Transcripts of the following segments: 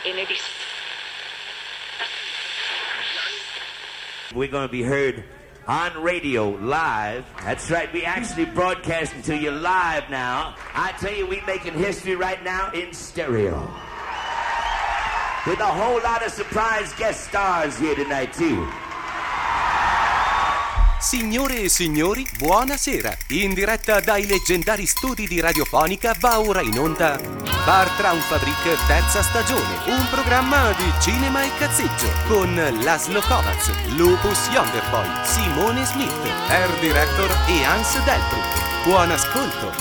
We're going to be heard on radio live. That's right, we actually broadcasting to you live now. I tell you, we making history right now in stereo. With a whole lot of surprise guest stars here tonight too. Signore e signori, buonasera. In diretta dai leggendari studi di Radiofonica va ora in onda Bar Traumfabrik terza stagione, un programma di cinema e cazzeggio con Laszlo Kovacs, Lupus Yonderboy, Simone Smith, Air Director e Hans Delbruck. Buon ascolto.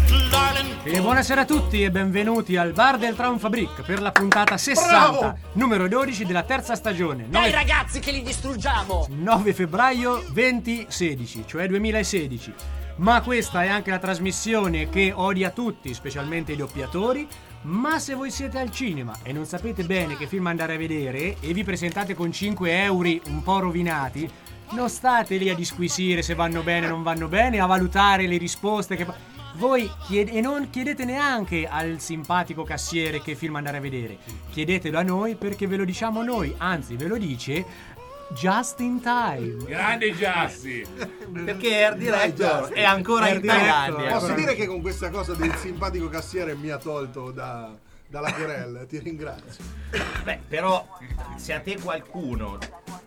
E buonasera a tutti e benvenuti al Bar del Traumfabrik per la puntata 60, Bravo! numero 12 della terza stagione. Dai ragazzi che li distruggiamo! 9 febbraio 2016, cioè 2016. Ma questa è anche la trasmissione che odia tutti, specialmente i doppiatori. Ma se voi siete al cinema e non sapete bene che film andare a vedere e vi presentate con 5 euro un po' rovinati, non state lì a disquisire se vanno bene o non vanno bene, a valutare le risposte che voi e non chiedete neanche al simpatico cassiere che film andare a vedere. Chiedetelo a noi perché ve lo diciamo noi, anzi ve lo dice Just in Time. Grande Giassi! Perché Air Director è ancora in Thailandia. Posso dire che con questa cosa del simpatico cassiere mi ha tolto dalla querela, ti ringrazio. Beh, però se a te qualcuno...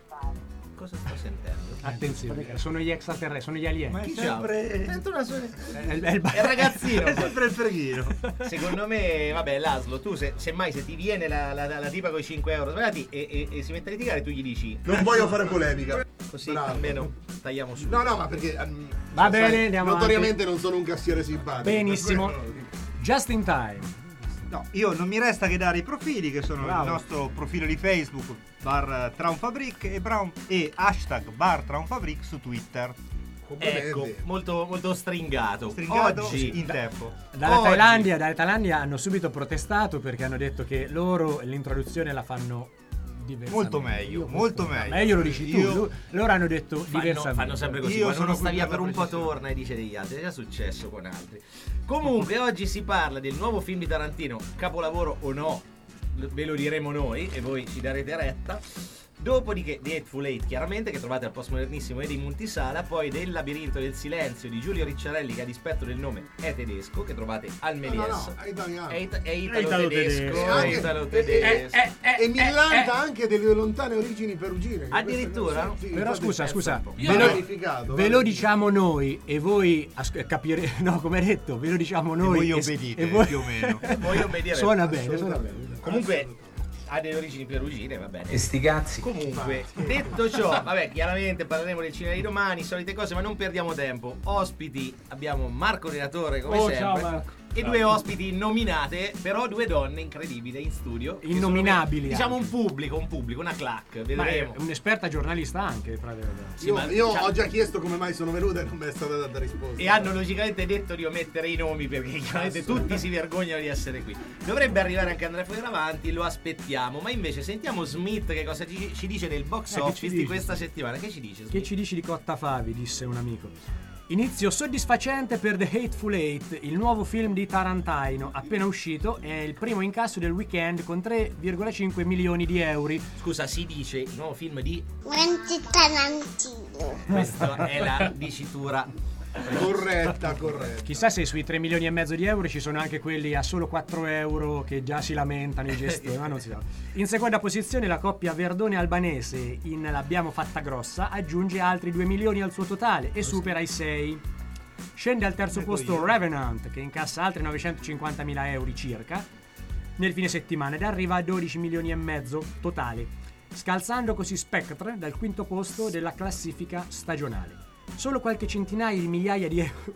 Cosa sto sentendo? Attenzione, sono gli extraterrestri, sono gli alieni. Chi sempre... Sento una È il ragazzino. È sempre il freghino. Secondo me, vabbè, Laszlo, tu semmai se ti viene la tipa con i 5 euro sbagliati e si mette a litigare, tu gli dici Non voglio fare polemica. così, Bravo. almeno tagliamo su. No, ma perché Va bene, andiamo notoriamente non sono un cassiere simpatico. Benissimo. Per quello. Just in Time. No, io non mi resta che dare i profili che sono Bravo. il nostro profilo di Facebook Bar Traumfabrik e hashtag Bar Traumfabrik su Twitter. Ecco, molto, molto stringato. Oggi Oggi in tempo. Dalla Thailandia hanno subito protestato perché hanno detto che loro l'introduzione la fanno diversamente. Molto meglio, molto meglio. Meglio lo dici tu. Loro hanno detto diversamente. fanno sempre così. Io Quando sono uno sta qui via per per la un po' precisione. torna e dice degli altri. È già successo con altri. Comunque oggi si parla del nuovo film di Tarantino, capolavoro o no, ve lo diremo noi e voi ci darete retta. Dopodiché The Hateful Eight, chiaramente, che trovate al Postmodernissimo e di Multisala. Poi del Labirinto del Silenzio di Giulio Ricciarelli, che a dispetto del nome è tedesco, che trovate al Méliès. No, è italiano. È italo-tedesco. È italo-tedesco. E millanta anche delle lontane origini perugine. Addirittura? Sì, Però infatti, scusa, Io ho verificato. ve lo diciamo noi e voi capirete, no, come detto, ve lo diciamo noi voi obbedite, più o meno. Voi obbedire. Suona bene. Comunque ha delle origini perugine, va bene. E sti cazzi. Comunque, detto ciò, vabbè, chiaramente parleremo del cinema di domani, solite cose, ma non perdiamo tempo. Ospiti abbiamo Marco Relatore, come sempre. Ciao Marco. E due ospiti nominate, però due donne incredibili in studio. che Innominabili sono, diciamo anche. un pubblico, una clac, Ma è vedremo. un'esperta giornalista anche, Sì, ma Io diciamo- ho già chiesto come mai sono venuta e non mi è stata data risposta. E hanno logicamente detto di omettere i nomi perché chiaramente tutti si vergognano di essere qui. Dovrebbe arrivare anche Andrea Fioravanti, lo aspettiamo. Ma invece sentiamo Smith che cosa ci dice del box che ci office di dice? questa settimana. Che ci dice Smith? Che ci dici di Cotta Favi, disse un amico. Inizio soddisfacente per The Hateful Eight, il nuovo film di Tarantino, appena uscito, è il primo incasso del weekend con 3,5 milioni di euro. Scusa, si dice il nuovo film di... Quentin Tarantino. Questa è la dicitura. Corretta. Chissà se sui 3 milioni e mezzo di euro ci sono anche quelli a solo 4 euro che già si lamentano i gestori, ma non si sa. In seconda posizione la coppia Verdone-Albanese in L'abbiamo fatta grossa aggiunge altri 2 milioni al suo totale e supera i 6. Scende al terzo posto Revenant, che incassa altri 950.000 euro circa nel fine settimana ed arriva a 12 milioni e mezzo totale, scalzando così Spectre dal quinto posto della classifica stagionale. Solo qualche centinaia di migliaia di euro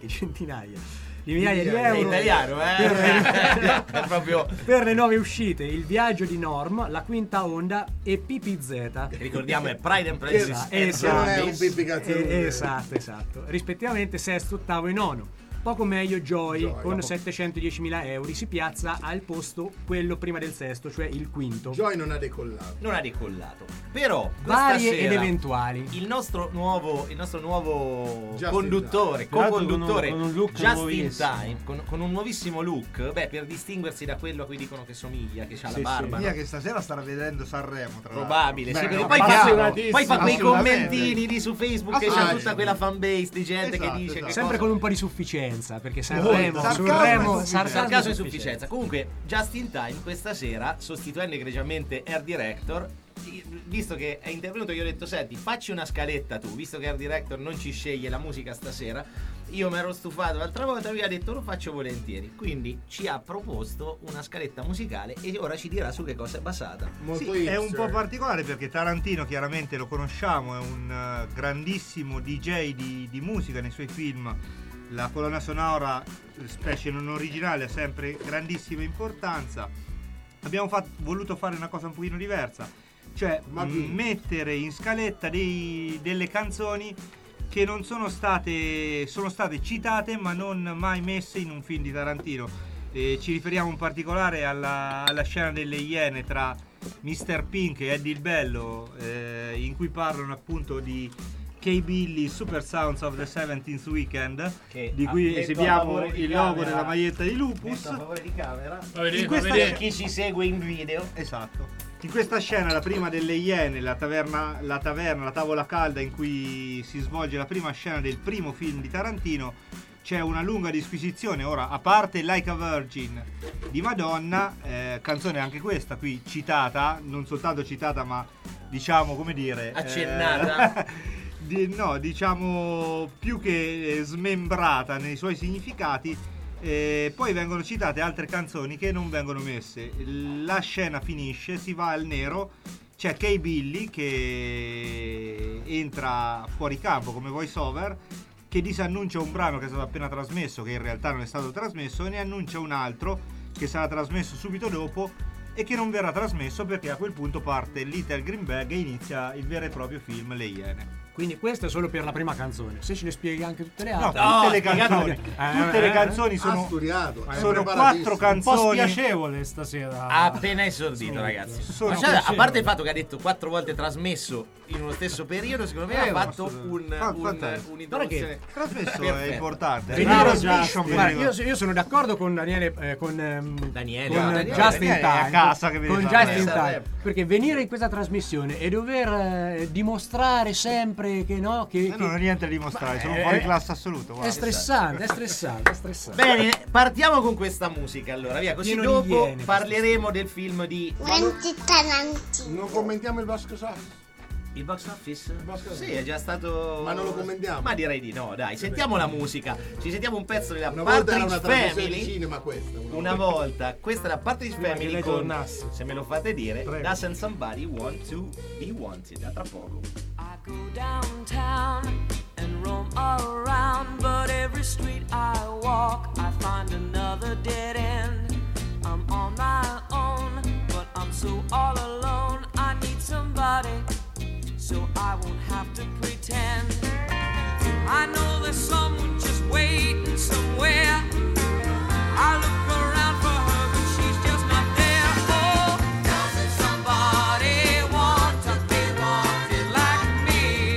di È euro italiano, È proprio... per le nuove uscite Il viaggio di Norm, La quinta onda e PPZ. Ricordiamo è Pride and Prejudice. Esatto. Non è un pippi cazzo. Esatto, rispettivamente sesto, ottavo e nono. Poco meglio Joy, Joy, con dopo. 710.000 euro, si piazza al posto quello prima del sesto, cioè il quinto. Joy non ha decollato. Non ha decollato. Però questa Varie sera ed eventuali. il nostro nuovo Justin conduttore, Time. co-conduttore Con un look Just nuovissimo. in Time, con un nuovissimo look, per distinguersi da quello a cui dicono che somiglia, che ha la Sì, barba. Via no? che stasera starà vedendo Sanremo, tra Probabile, l'altro. sì, Beh, perché no, poi appassionatissimo. poi fa quei Assolutamente. commentini lì su Facebook che c'è Assolutamente. tutta quella fanbase di gente che Esatto, dice esatto. che Sempre cosa- con un po' di sufficienza, perché Molto. Sanremo, Sarcasmo Sanremo, e sarcasmo e sufficienza. Comunque, Just in Time questa sera, sostituendo egregiamente Air Director, visto che è intervenuto, io ho detto: senti, facci una scaletta tu, visto che Air Director non ci sceglie la musica stasera. Io mi ero stufato l'altra volta, lui ha detto lo faccio volentieri. Quindi ci ha proposto una scaletta musicale e ora ci dirà su che cosa è basata. Molto Sì, è un hipster. po' particolare perché Tarantino chiaramente lo conosciamo, è un grandissimo DJ di musica nei suoi film. La colonna sonora, specie non originale, ha sempre grandissima importanza. Abbiamo voluto fare una cosa un pochino diversa, cioè mettere in scaletta delle canzoni che non sono state citate ma non mai messe in un film di Tarantino. Ci riferiamo in particolare alla scena delle Iene tra Mr. Pink e Eddie il Bello, in cui parlano appunto di K-Billy Super Sounds of the 17th Weekend, Che di cui metto a esibiamo favore di il logo camera. della maglietta di Lupus. Metto a favore di camera. In questa Per chi ci segue in video. Esatto. In questa scena, la prima delle Iene, la tavola calda in cui si svolge la prima scena del primo film di Tarantino, c'è una lunga disquisizione. Ora, a parte Like a Virgin di Madonna, canzone anche questa qui citata, non soltanto citata ma diciamo, come dire, Accennata. diciamo più che smembrata nei suoi significati. Poi vengono citate altre canzoni che non vengono messe. La scena finisce, si va al nero, c'è K-Billy che entra fuori campo come voice over, che disannuncia un brano che è stato appena trasmesso, che in realtà non è stato trasmesso, e ne annuncia un altro che sarà trasmesso subito dopo e che non verrà trasmesso perché a quel punto parte Little Green Bag e inizia il vero e proprio film Le Iene. Quindi questo è solo per la prima canzone. Se ce ne spieghi anche tutte le No, altre. tutte le spiegato canzoni, tutte le canzoni sono studiato. sono quattro Un po' canzoni. spiacevole stasera. Ha appena esordito, ragazzi. Sono Ma cioè, a piacevole. parte il fatto che ha detto 4 volte trasmesso in uno stesso periodo, secondo me ha fatto fantastico. un'introduzione. Trasmesso è perfetta. importante. Venire- Transmission Guarda, veniva- io sono d'accordo con Daniele, con Daniele, con Daniele, Just in Daniele è a Time, casa che vede con Sanremo. Just in Time, Sanremo. perché venire in questa trasmissione e dover dimostrare sempre che no, che non ho niente da dimostrare, sono Ma, fuori eh, classe assoluto. è guarda. stressante, è stressante, è stressante. Bene, partiamo con questa musica allora, via, così Pieno di dopo iene, parleremo del film di Quentin Tarantino. Non commentiamo il Vasco Sass. il box office. Box office. Sì, è già stato. Ma non lo commentiamo? Ma direi di no, dai, sentiamo la musica. Ci sentiamo un pezzo della Una volta era Partridge una trasmissione di Family. cinema questa. Una volta, questa è la Partridge Prima che Family lei con, tornasse. se me lo fate dire, Prego. Doesn't Somebody Want to Be Wanted? Da tra poco. I go downtown and roam around, but every street I walk, I find another dead end. I'm on my own, but I'm so all alone. I need somebody, so I won't have to pretend. I know there's someone just waiting somewhere. I look around for her, but she's just not there. Oh, doesn't somebody want to be wanted like me?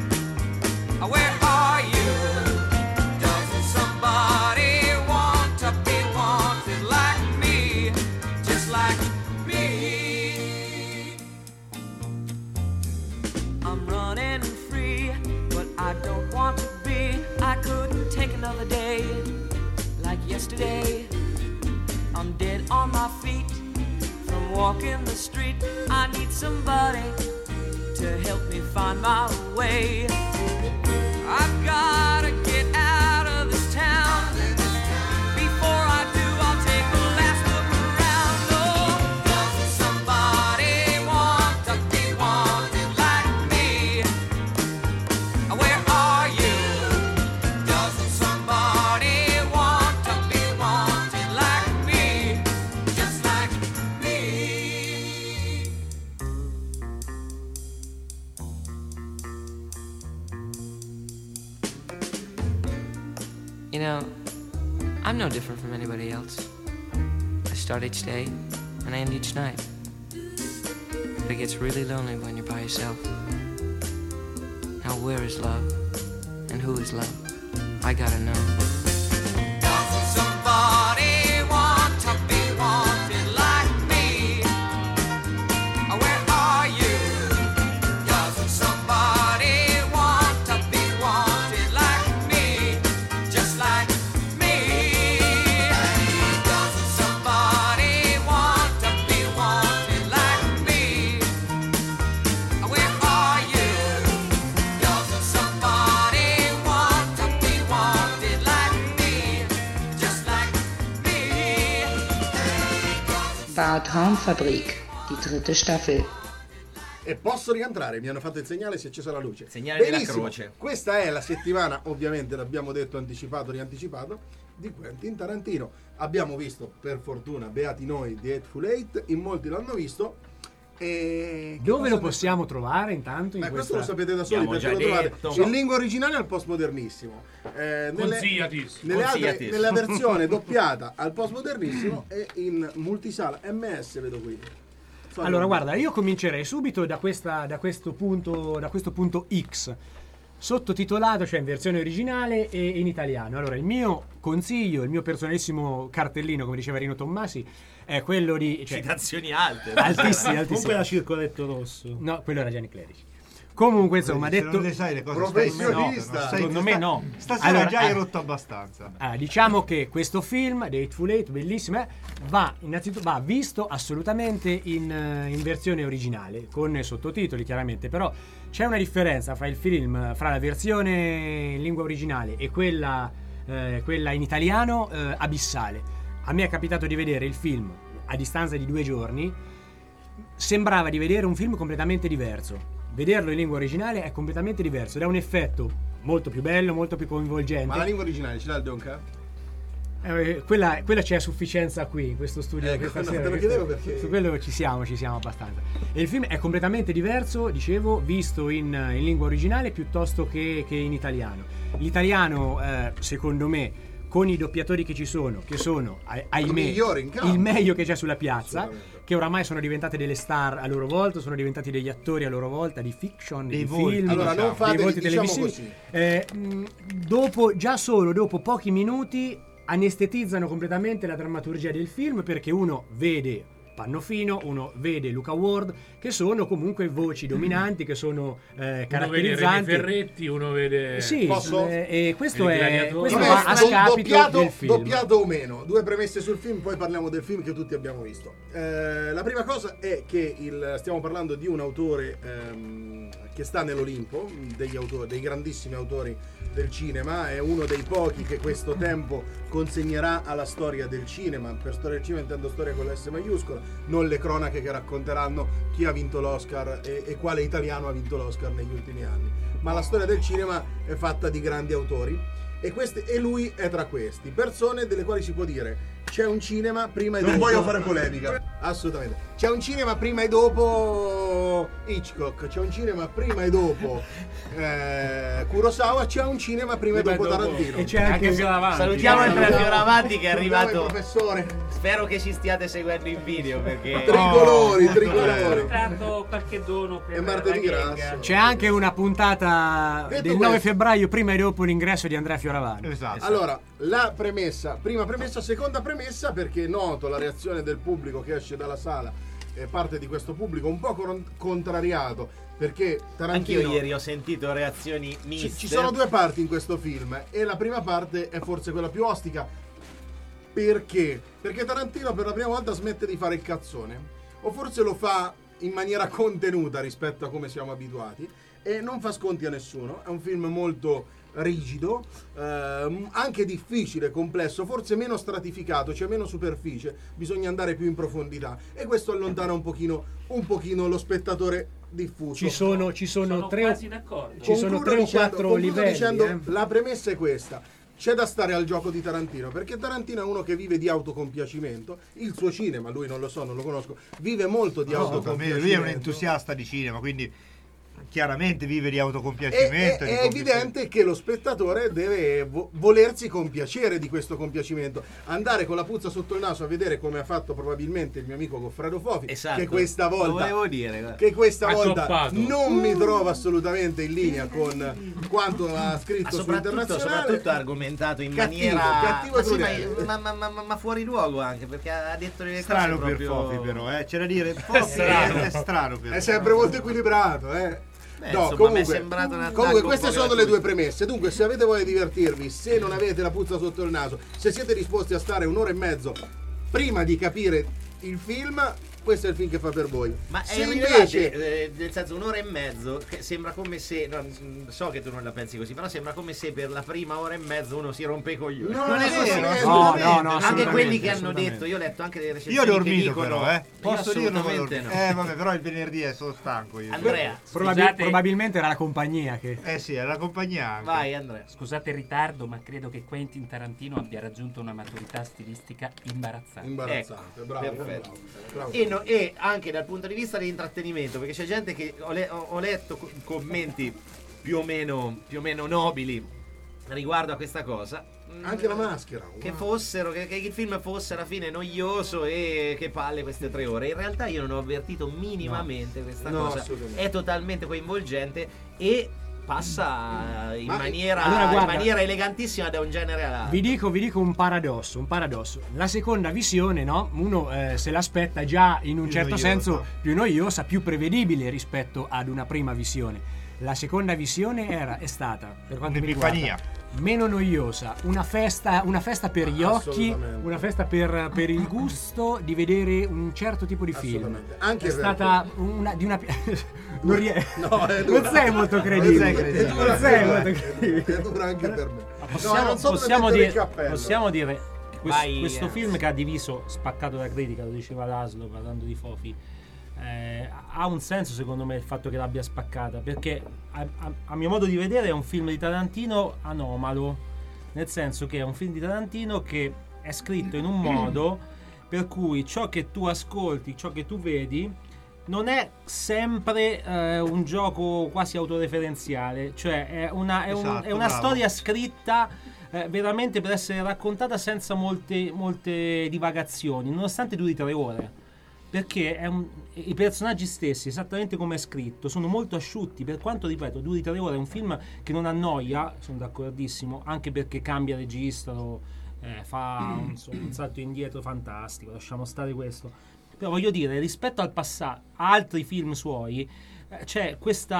Where are you? Doesn't somebody want to be wanted like me? Just like me. I'm running free, but I don't want to be. I couldn't take another day like yesterday. I'm dead on my feet from walking the street. I need somebody to help me find my way. I've gotta get out of this town. Before I do, I'll take a last look around. Oh, doesn't somebody want to be wanted like me? Where are you? Doesn't somebody want to be wanted like me? Just like me. You know, I'm no different from anybody else. I start each day and I end each night. But it gets really lonely when you're by yourself. Now where is love? And who is love? I gotta know. Doesn't somebody want to be wanted like me? Where are you? Doesn't somebody want to be wanted like me? Just like me. Doesn't somebody want to be wanted like me? Where are you? Doesn't somebody want to be wanted like me? Just like me. War Traumfabrik, die dritte Staffel. E posso rientrare, mi hanno fatto il segnale, si è accesa la luce. Segnale della Benissimo. croce. Questa è la settimana, ovviamente l'abbiamo detto, anticipato, rianticipato, di Quentin Tarantino. Abbiamo visto, per fortuna, beati noi, The Hateful Eight, in molti l'hanno visto. E Dove lo possiamo trovare intanto? In Ma questo questa... lo sapete da soli, Abbiamo perché già lo trovate detto. in lingua originale al postmodernissimo. Consigliatissimo. Consigliatissimo. Nella versione doppiata al postmodernissimo e in multisala MS, vedo qui. Allora, guarda, io comincerei subito da questo punto X, sottotitolato, cioè in versione originale e in italiano. Allora, il mio consiglio, il mio personalissimo cartellino, come diceva Rino Tommasi, è quello di... Cioè, Citazioni alte. altissimi. Comunque era Circoletto Rosso. No, quello era Gianni Clerici. Comunque, insomma, Se detto... non le sai le cose Professionista. Secondo me no. Stasera Allora, già hai rotto abbastanza. diciamo che questo film, The Hateful Eight, bellissimo, va visto assolutamente in versione originale, con sottotitoli chiaramente, però c'è una differenza fra il film, fra la versione in lingua originale e quella in italiano, abissale. A me è capitato di vedere il film a distanza di 2 giorni, sembrava di vedere un film completamente diverso. Vederlo in lingua originale è completamente diverso ed ha un effetto molto più bello, molto più coinvolgente. Ma la lingua originale ce l'ha il Don Car? Quella c'è a sufficienza qui in questo studio. Ecco, no, te lo chiedevo perché... Su quello ci siamo abbastanza. E il film è completamente diverso, dicevo, visto in lingua originale piuttosto che in italiano. L'italiano, secondo me, con i doppiatori che ci sono, che sono, ahimè, il meglio che c'è sulla piazza, che oramai sono diventate delle star a loro volta, sono diventati degli attori a loro volta di fiction, di film, allora, non fate, dei volti diciamo televisivi. Dopo pochi minuti anestetizzano completamente la drammaturgia del film, perché uno vede Pannofino, uno vede Luca Ward, che sono comunque voci dominanti, che sono caratterizzanti. Uno vede Ferretti, uno vede... Sì, e questo Gladiatore. va a scapito del film. Doppiato o meno, 2 premesse sul film, poi parliamo del film che tutti abbiamo visto. La prima cosa è che stiamo parlando di un autore che sta nell'Olimpo dei grandissimi autori del cinema, è uno dei pochi che questo tempo consegnerà alla storia del cinema. Per storia del cinema intendo storia con la S maiuscola, non le cronache che racconteranno chi ha vinto l'Oscar e quale italiano ha vinto l'Oscar negli ultimi anni, ma la storia del cinema è fatta di grandi autori e lui è tra questi, persone delle quali si può dire c'è un cinema prima e dopo. Non voglio fare polemica. Assolutamente. C'è un cinema prima e dopo Hitchcock, c'è un cinema prima e dopo Kurosawa, c'è un cinema prima e dopo Tarantino. E c'è anche Fioravanti. Salutiamo il Fioravanti che è arrivato. Professore. Spero che ci stiate seguendo in video, perché Tricolori. Tratto qualche dono per È martedì la gang. grasso. C'è anche una puntata del 9 febbraio prima e dopo l'ingresso di Andrea Fioravanti. Esatto. Allora, la premessa, prima premessa, seconda premessa, perché noto la reazione del pubblico che esce dalla sala, parte di questo pubblico un po' contrariato, perché Tarantino... anch'io ieri ho sentito reazioni miste. Ci sono 2 parti in questo film e la prima parte è forse quella più ostica. Perché? Perché Tarantino per la prima volta smette di fare il cazzone, o forse lo fa in maniera contenuta rispetto a come siamo abituati, e non fa sconti a nessuno. È un film molto rigido, anche difficile, complesso, forse meno stratificato, cioè meno superficie, bisogna andare più in profondità e questo allontana un pochino lo spettatore diffuso. Ci sono quasi d'accordo. Ci sono 3 o 4 livelli. Dicendo, la premessa è questa: c'è da stare al gioco di Tarantino, perché Tarantino è uno che vive di autocompiacimento. Il suo cinema, lui non lo so, non lo conosco, vive molto di autocompiacimento. Lui è un entusiasta di cinema, quindi chiaramente vive di autocompiacimento. È evidente che lo spettatore deve volersi compiacere di questo compiacimento, andare con la puzza sotto il naso a vedere come ha fatto probabilmente il mio amico Goffredo Fofi, Esatto. che questa volta, Lo volevo dire. che questa Ha volta toppato. non mi trova assolutamente in linea con quanto ha scritto su Internazionale. Soprattutto ha argomentato in Cattivo, maniera cattivo e crudele. ma fuori luogo, anche perché ha detto delle Strano cose per proprio... Fofi però, c'è da dire, Fofi strano. è strano per È Fofi. sempre molto equilibrato, Beh, No, insomma, mi è sembrato un attacco comunque un queste po' sono le gratuito. due premesse. Dunque, se avete voglia di divertirvi, se non avete la puzza sotto il naso, se siete disposti a stare un'ora e mezzo prima di capire il film, questo è il film che fa per voi. Ma se è invece nel senso, un'ora e mezzo che sembra come se so che tu non la pensi così, però sembra come se per la prima ora e mezzo uno si rompe i coglioni. No, Non è no, vero, assolutamente. no, anche assolutamente, quelli che hanno assolutamente. detto, io ho letto anche delle Io ho recensioni che dormito dicono, però, Posso io dirlo? assolutamente no. Vabbè, però il venerdì sono stanco io. Andrea, Scusate. Probabilmente era la compagnia che... Sì, è la compagnia anche. vai Andrea. Scusate il ritardo, ma credo che Quentin Tarantino abbia raggiunto una maturità stilistica imbarazzante. Imbarazzante, bravo, perfetto. bravo. E anche dal punto di vista dell'intrattenimento, perché c'è gente che ho letto commenti più o meno nobili riguardo a questa cosa. Anche la maschera. Che fossero, che il film fosse alla fine noioso e che palle queste 3 ore. In realtà io non ho avvertito minimamente questa No, cosa. assolutamente. È totalmente coinvolgente e passa in Ma- maniera, Allora, guarda, in maniera elegantissima da un genere all'altro. Vi dico un paradosso. La seconda visione, no? Uno se l'aspetta già in un Più certo noiosa. senso più noiosa, più prevedibile rispetto ad una prima visione. La seconda visione è stata, per quanto mi Un'epifania. riguarda, meno noiosa, una festa per gli occhi, Assolutamente. una festa per il gusto di vedere un certo tipo di film. Assolutamente. Anche è perché- stata una di una non, No, è non dura. sei molto credibile. È dura Non sei molto anche credibile. per me. È dura anche per me. Possiamo, non so dove possiamo mettere il dire, cappello. possiamo dire che Vai, questo Enzo. film che ha diviso, spaccato da critica, lo diceva Laszlo parlando di Fofi, ha un senso secondo me il fatto che l'abbia spaccata, perché a mio modo di vedere è un film di Tarantino anomalo, nel senso che è un film di Tarantino che è scritto in un modo per cui ciò che tu ascolti, ciò che tu vedi non è sempre un gioco quasi autoreferenziale, cioè è una Esatto, è una bravo. storia scritta veramente per essere raccontata senza molte divagazioni, nonostante duri 3 ore. Perché i personaggi stessi, esattamente come è scritto, sono molto asciutti. Per quanto, ripeto, duri 3 ore, è un film che non annoia, sono d'accordissimo, anche perché cambia registro, fa un salto indietro fantastico, lasciamo stare questo. Però voglio dire, rispetto al passato, a altri film suoi, c'è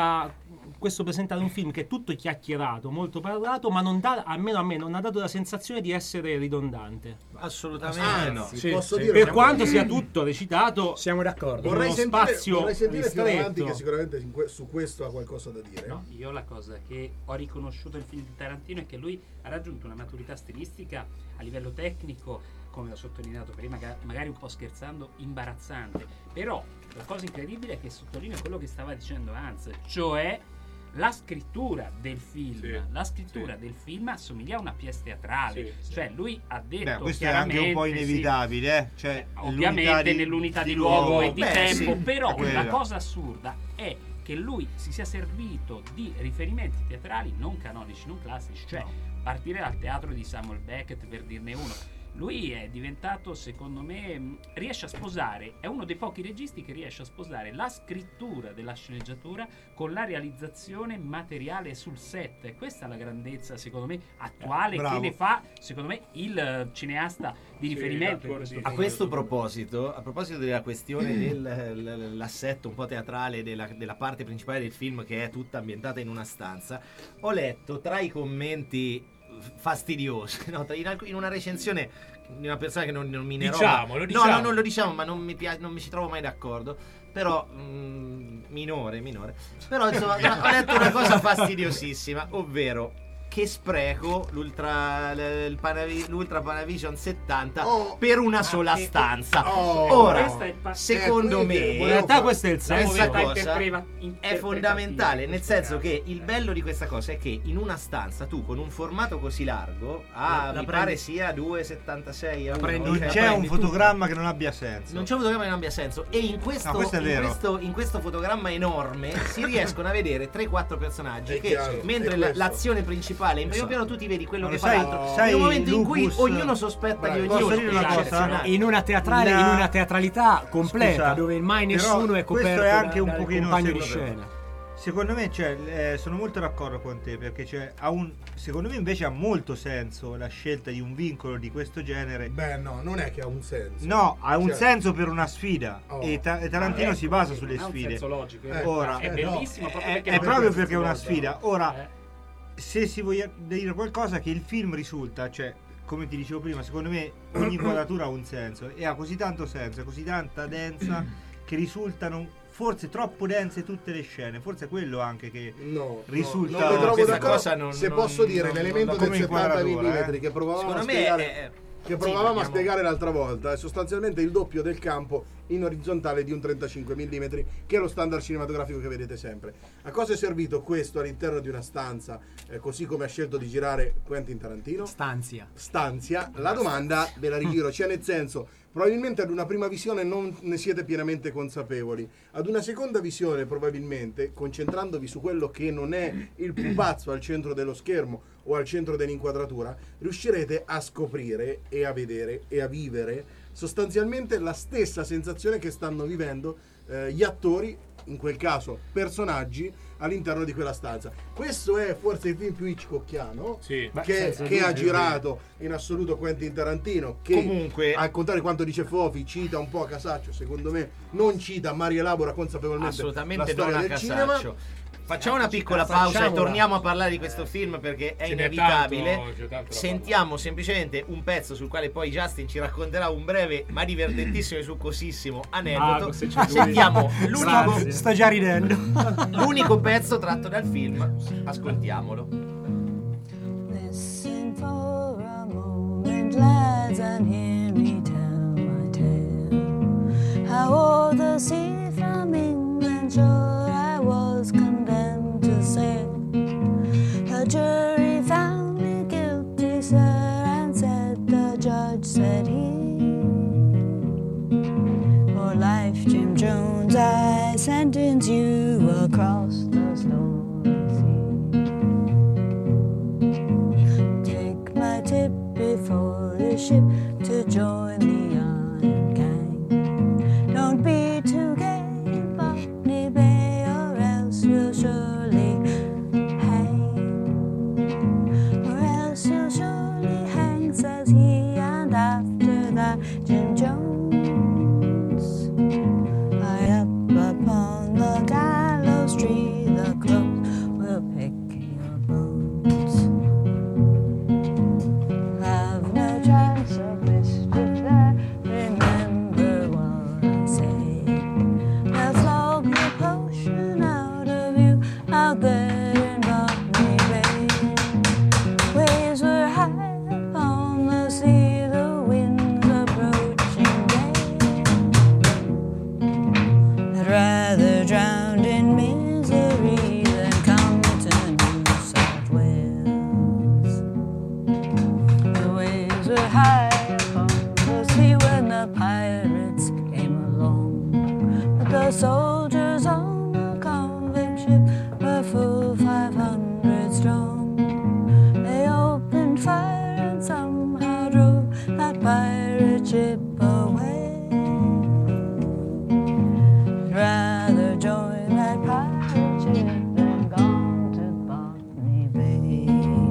questo presentare un film che è tutto chiacchierato, molto parlato, ma non dà, almeno a me, non ha dato la sensazione di essere ridondante. Assolutamente no. Sì, Posso sì. dire Per una quanto cosa? sia tutto recitato, Siamo d'accordo. Vorrei uno sentire spazio più ristretto. avanti, che sicuramente su questo ha qualcosa da dire. No, io la cosa che ho riconosciuto nel film di Tarantino è che lui ha raggiunto una maturità stilistica a livello tecnico, come ho sottolineato prima, magari un po' scherzando, imbarazzante. Però la cosa incredibile è che sottolinea quello che stava dicendo Hans, cioè la scrittura del film. Sì, La scrittura del film assomiglia a una pièce teatrale. Sì. Cioè lui ha detto Questo è anche un po' chiaramente, sì, inevitabile, cioè ovviamente nell'unità di luogo e di Beh, tempo, sì, però quella. la cosa assurda è che lui si sia servito di riferimenti teatrali non canonici, non classici, cioè partire dal teatro di Samuel Beckett, per dirne uno. Lui è diventato, secondo me, riesce a sposare, è uno dei pochi registi che riesce a sposare la scrittura della sceneggiatura con la realizzazione materiale sul set. E questa è la grandezza, secondo me, attuale, che bravo. ne fa, secondo me, il cineasta di riferimento. in questo A film. questo proposito, a proposito della questione dell'assetto un po' teatrale della parte principale del film, che è tutta ambientata in una stanza, ho letto tra i commenti fastidiosi, no? In una recensione di una persona che non nominerò, Diciamolo. no, non lo diciamo, ma non mi ci trovo mai d'accordo, però minore, però insomma ho letto una cosa fastidiosissima, ovvero che spreco l'Ultra Panavision 70 per una sola stanza. Ora, secondo me, in realtà questo è il senso. questa cosa è fondamentale, nel senso che il bello di questa cosa è che in una stanza tu con un formato così largo, mi pare sia 2,76, non c'è un fotogramma che non abbia senso. Non c'è un fotogramma che non abbia senso. E in questo, in questo fotogramma enorme si riescono a vedere 3-4 personaggi che, mentre l'azione principale in primo piano tu ti vedi quello che fa l'altro. Nel momento in cui ognuno sospetta di ognuno, in una teatralità completa, dove mai nessuno è coperto questo è anche un dal pochino compagno di scena. Secondo me, sono molto d'accordo con te, perché secondo me invece ha molto senso la scelta di un vincolo di questo genere. Beh, no, non è che ha un senso. No, ha un senso per una sfida. E Tarantino si basa sulle sfide. Ha un senso logico. Ora, è bellissimo proprio perché è una sfida. Ora, se si voglia dire qualcosa, che il film risulta, come ti dicevo prima, secondo me ogni inquadratura ha un senso, e ha così tanto senso, così tanta densa, che risultano forse troppo dense tutte le scene. Forse è quello anche che risulta. Non mi trovo d'accordo. Se posso dire, l'elemento del 70 mm che provavamo a spiegare, a spiegare l'altra volta, è sostanzialmente il doppio del campo in orizzontale di un 35 mm, che è lo standard cinematografico che vedete sempre. A cosa è servito questo all'interno di una stanza, così come ha scelto di girare Quentin Tarantino? Stanzia. La domanda ve la rigiro, nel senso, probabilmente ad una prima visione non ne siete pienamente consapevoli, ad una seconda visione probabilmente, concentrandovi su quello che non è il pupazzo al centro dello schermo o al centro dell'inquadratura, riuscirete a scoprire e a vedere e a vivere sostanzialmente la stessa sensazione che stanno vivendo gli attori, in quel caso personaggi, all'interno di quella stanza. Questo è forse il film più Hitchcockiano che ha girato in assoluto Quentin Tarantino, che comunque, al contrario di quanto dice Fofi, cita un po' a casaccio, secondo me non cita ma rielabora consapevolmente la storia del cinema. Facciamo una piccola pausa e torniamo a parlare di questo film, perché è inevitabile. Sentiamo semplicemente un pezzo sul quale poi Justin ci racconterà un breve ma divertentissimo e succosissimo aneddoto. Sentiamo l'unico, sto già ridendo, l'unico pezzo tratto dal film. Ascoltiamolo. Listen for a moment, lads, and hear me tell my tale. How o'er the sea from England shore I was condemned to sail. The jury found me guilty, sir, and said the judge, said he, for life, Jim Jones, I sentence you across the stormy sea. Take my tip before the ship to join the iron gang. Don't be too gay in Botany Bay, or else you'll surely hang. Or else you'll surely hang, says he, and after that Jim Jones, high up upon the gallows tree, the crows will pick your bones. Have no chance of mischief there, remember what I say. They'll flog the potion out of you out there in Botany Bay. Waves were high upon the sea, the winds approaching day. I'd rather drown in misery than come to New South Wales. The waves were high upon the sea when the pirates came along, but the soldiers on the convict ship were full 500 strong. They opened fire and somehow drove that pirate ship away. I'd rather join that pirate ship than gone to Botany Bay.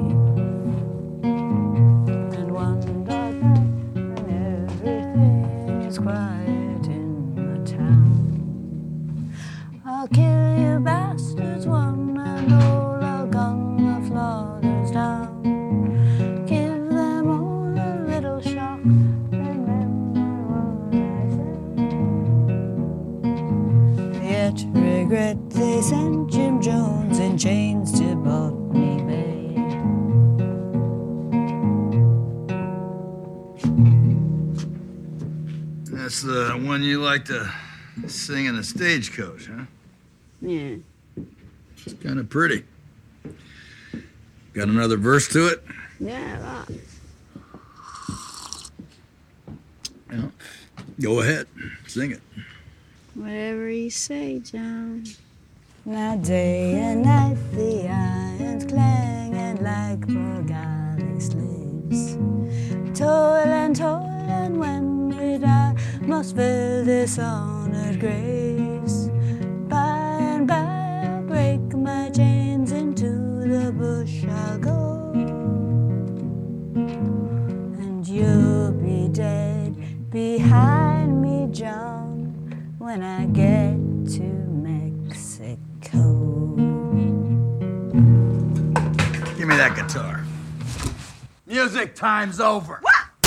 And one dark night when everything is quiet in the town, I'll kill you bastards one and all, I'll gun the floggers down. Give them all a little shock, remember what I said. Yet regret they sent Jim Jones in chains to Botany Bay. That's the one you like to sing in the stagecoach, huh? Yeah. It's kind of pretty. Got another verse to it? Yeah, lots. Yeah. Go ahead, sing it. Whatever you say, John. Now day and night the irons clanging like galley slaves. Toil and when we die must fill dishonored graves. By and by I'll break my chains, into the bush I'll go, and you'll be dead behind me, John, when I get to Mexico. Give me that guitar. Music time's over.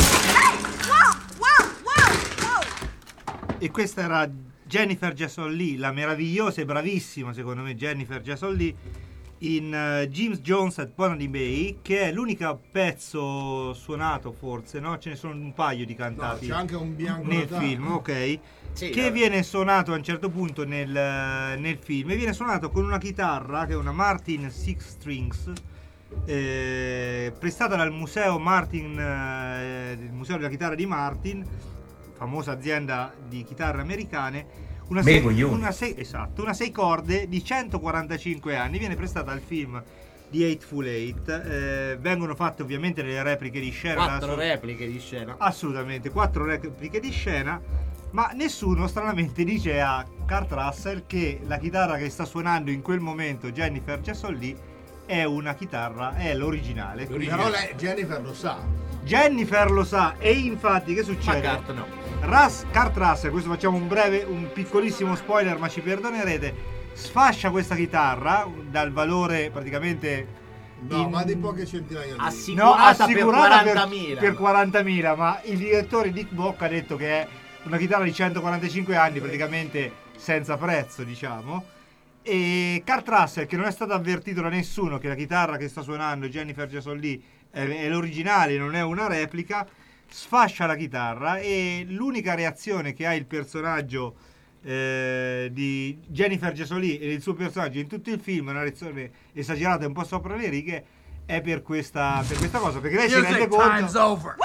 E questa era Jennifer Jason Leigh, la meravigliosa e bravissima, secondo me, Jennifer Jason Leigh in Jim Jones at Bonny Bay, che è l'unico pezzo suonato, forse, no? Ce ne sono un paio di cantati. No, c'è anche un bianco nel notato. film, ok? Sì, che viene suonato a un certo punto nel film, e viene suonato con una chitarra che è una Martin Six Strings, prestata dal museo Martin, il museo della chitarra di Martin, famosa azienda di chitarre americane. Una 6 corde di 145 anni, viene prestata al film di Hateful Eight. Vengono fatte ovviamente delle repliche di scena. 4 repliche di scena. Assolutamente, 4 repliche di scena. Ma nessuno stranamente dice a Kurt Russell che la chitarra che sta suonando in quel momento Jennifer Jason Leigh è una chitarra, è l'originale. Però Jennifer lo sa. Jennifer lo sa, e infatti che succede? Ma Kurt no. Kurt Russell, questo facciamo un piccolissimo spoiler, ma ci perdonerete, sfascia questa chitarra dal valore praticamente ma di poche centinaia di assicurata per 40.000. Per 40.000, ma il direttore Dick Bock ha detto che è una chitarra di 145 anni, praticamente senza prezzo, diciamo. E Kurt Russell, che non è stato avvertito da nessuno che la chitarra che sta suonando Jennifer Jason Leigh è l'originale, non è una replica, sfascia la chitarra, e l'unica reazione che ha il personaggio di Jennifer Jason Leigh e il suo personaggio in tutto il film, una reazione esagerata e un po' sopra le righe, è per questa cosa, perché lei si rende conto.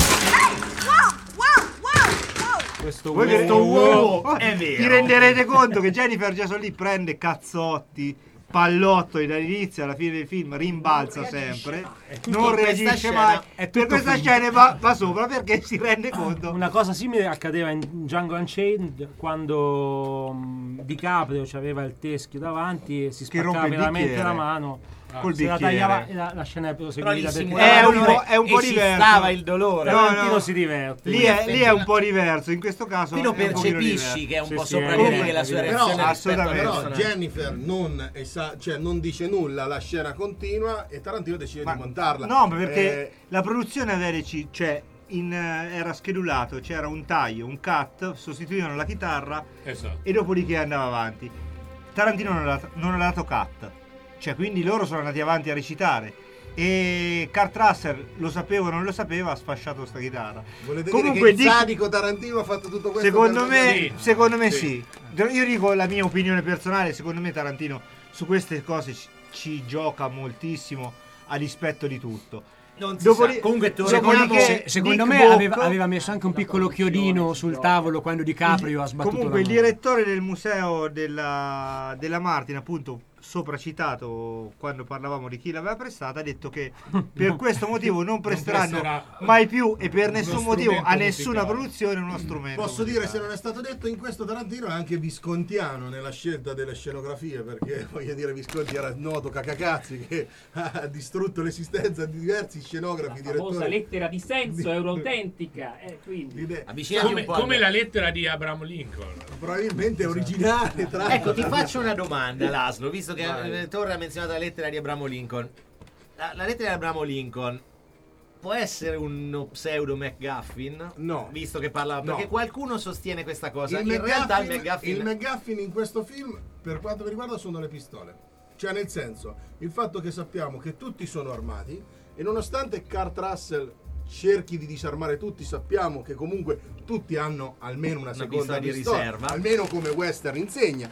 Questo uomo è vero. Ti renderete conto che Jennifer Jason Leigh prende cazzotti, pallottoli dall'inizio alla fine del film, rimbalza sempre, non reagisce mai. Per questa scena va sopra, perché si rende conto. Una cosa simile accadeva in Django Unchained, quando DiCaprio aveva il teschio davanti e si spaccava veramente la mano. Col se la tagliava, la scena è proseguita, perché è un po' diverso. Il dolore. Tarantino si diverte. Lì è un po' diverso, in questo caso qui lo percepisci che è un po' sopra le righe la sua reazione. Però Jennifer non dice nulla, la scena continua e Tarantino decide di montarla. No, perché la produzione era schedulato, c'era un taglio, un cut, sostituivano la chitarra, esatto, e dopodiché andava avanti. Tarantino non ha dato cut, cioè quindi loro sono andati avanti a recitare, e Kurt Russell lo sapeva o non lo sapeva, ha sfasciato sta chitarra. Volete dire che il sadico Tarantino ha fatto tutto questo? Secondo me sì. Io dico la mia opinione personale, secondo me Tarantino su queste cose ci gioca moltissimo a dispetto di tutto. Comunque secondo me aveva messo anche un piccolo chiodino sul tavolo quando DiCaprio ha sbattuto comunque la il mano. direttore del museo della Martin, appunto sopra citato quando parlavamo di chi l'aveva prestata, ha detto che per questo motivo non presteranno mai più e per nessun motivo a nessuna produzione uno strumento Posso musicale. dire, se non è stato detto, in questo Tarantino è anche viscontiano nella scelta delle scenografie, perché voglio dire, Visconti era noto cacacazzi che ha distrutto l'esistenza di diversi scenografi, la famosa lettera di senso è un'autentica, quindi come la lettera di Abraham Lincoln, probabilmente originale. Ecco, ti faccio una domanda, Laszlo, visto che Torre ha menzionato la lettera di Abramo Lincoln. La lettera di Abramo Lincoln può essere uno pseudo MacGuffin? No. Visto che parla, perché No. qualcuno sostiene questa cosa. Il In realtà il MacGuffin MacGuffin in questo film, per quanto mi riguarda, sono le pistole. Cioè, nel senso, il fatto che sappiamo che tutti sono armati, e nonostante Kurt Russell cerchi di disarmare tutti. Sappiamo che comunque tutti hanno almeno una seconda di pistola, riserva, almeno come western insegna.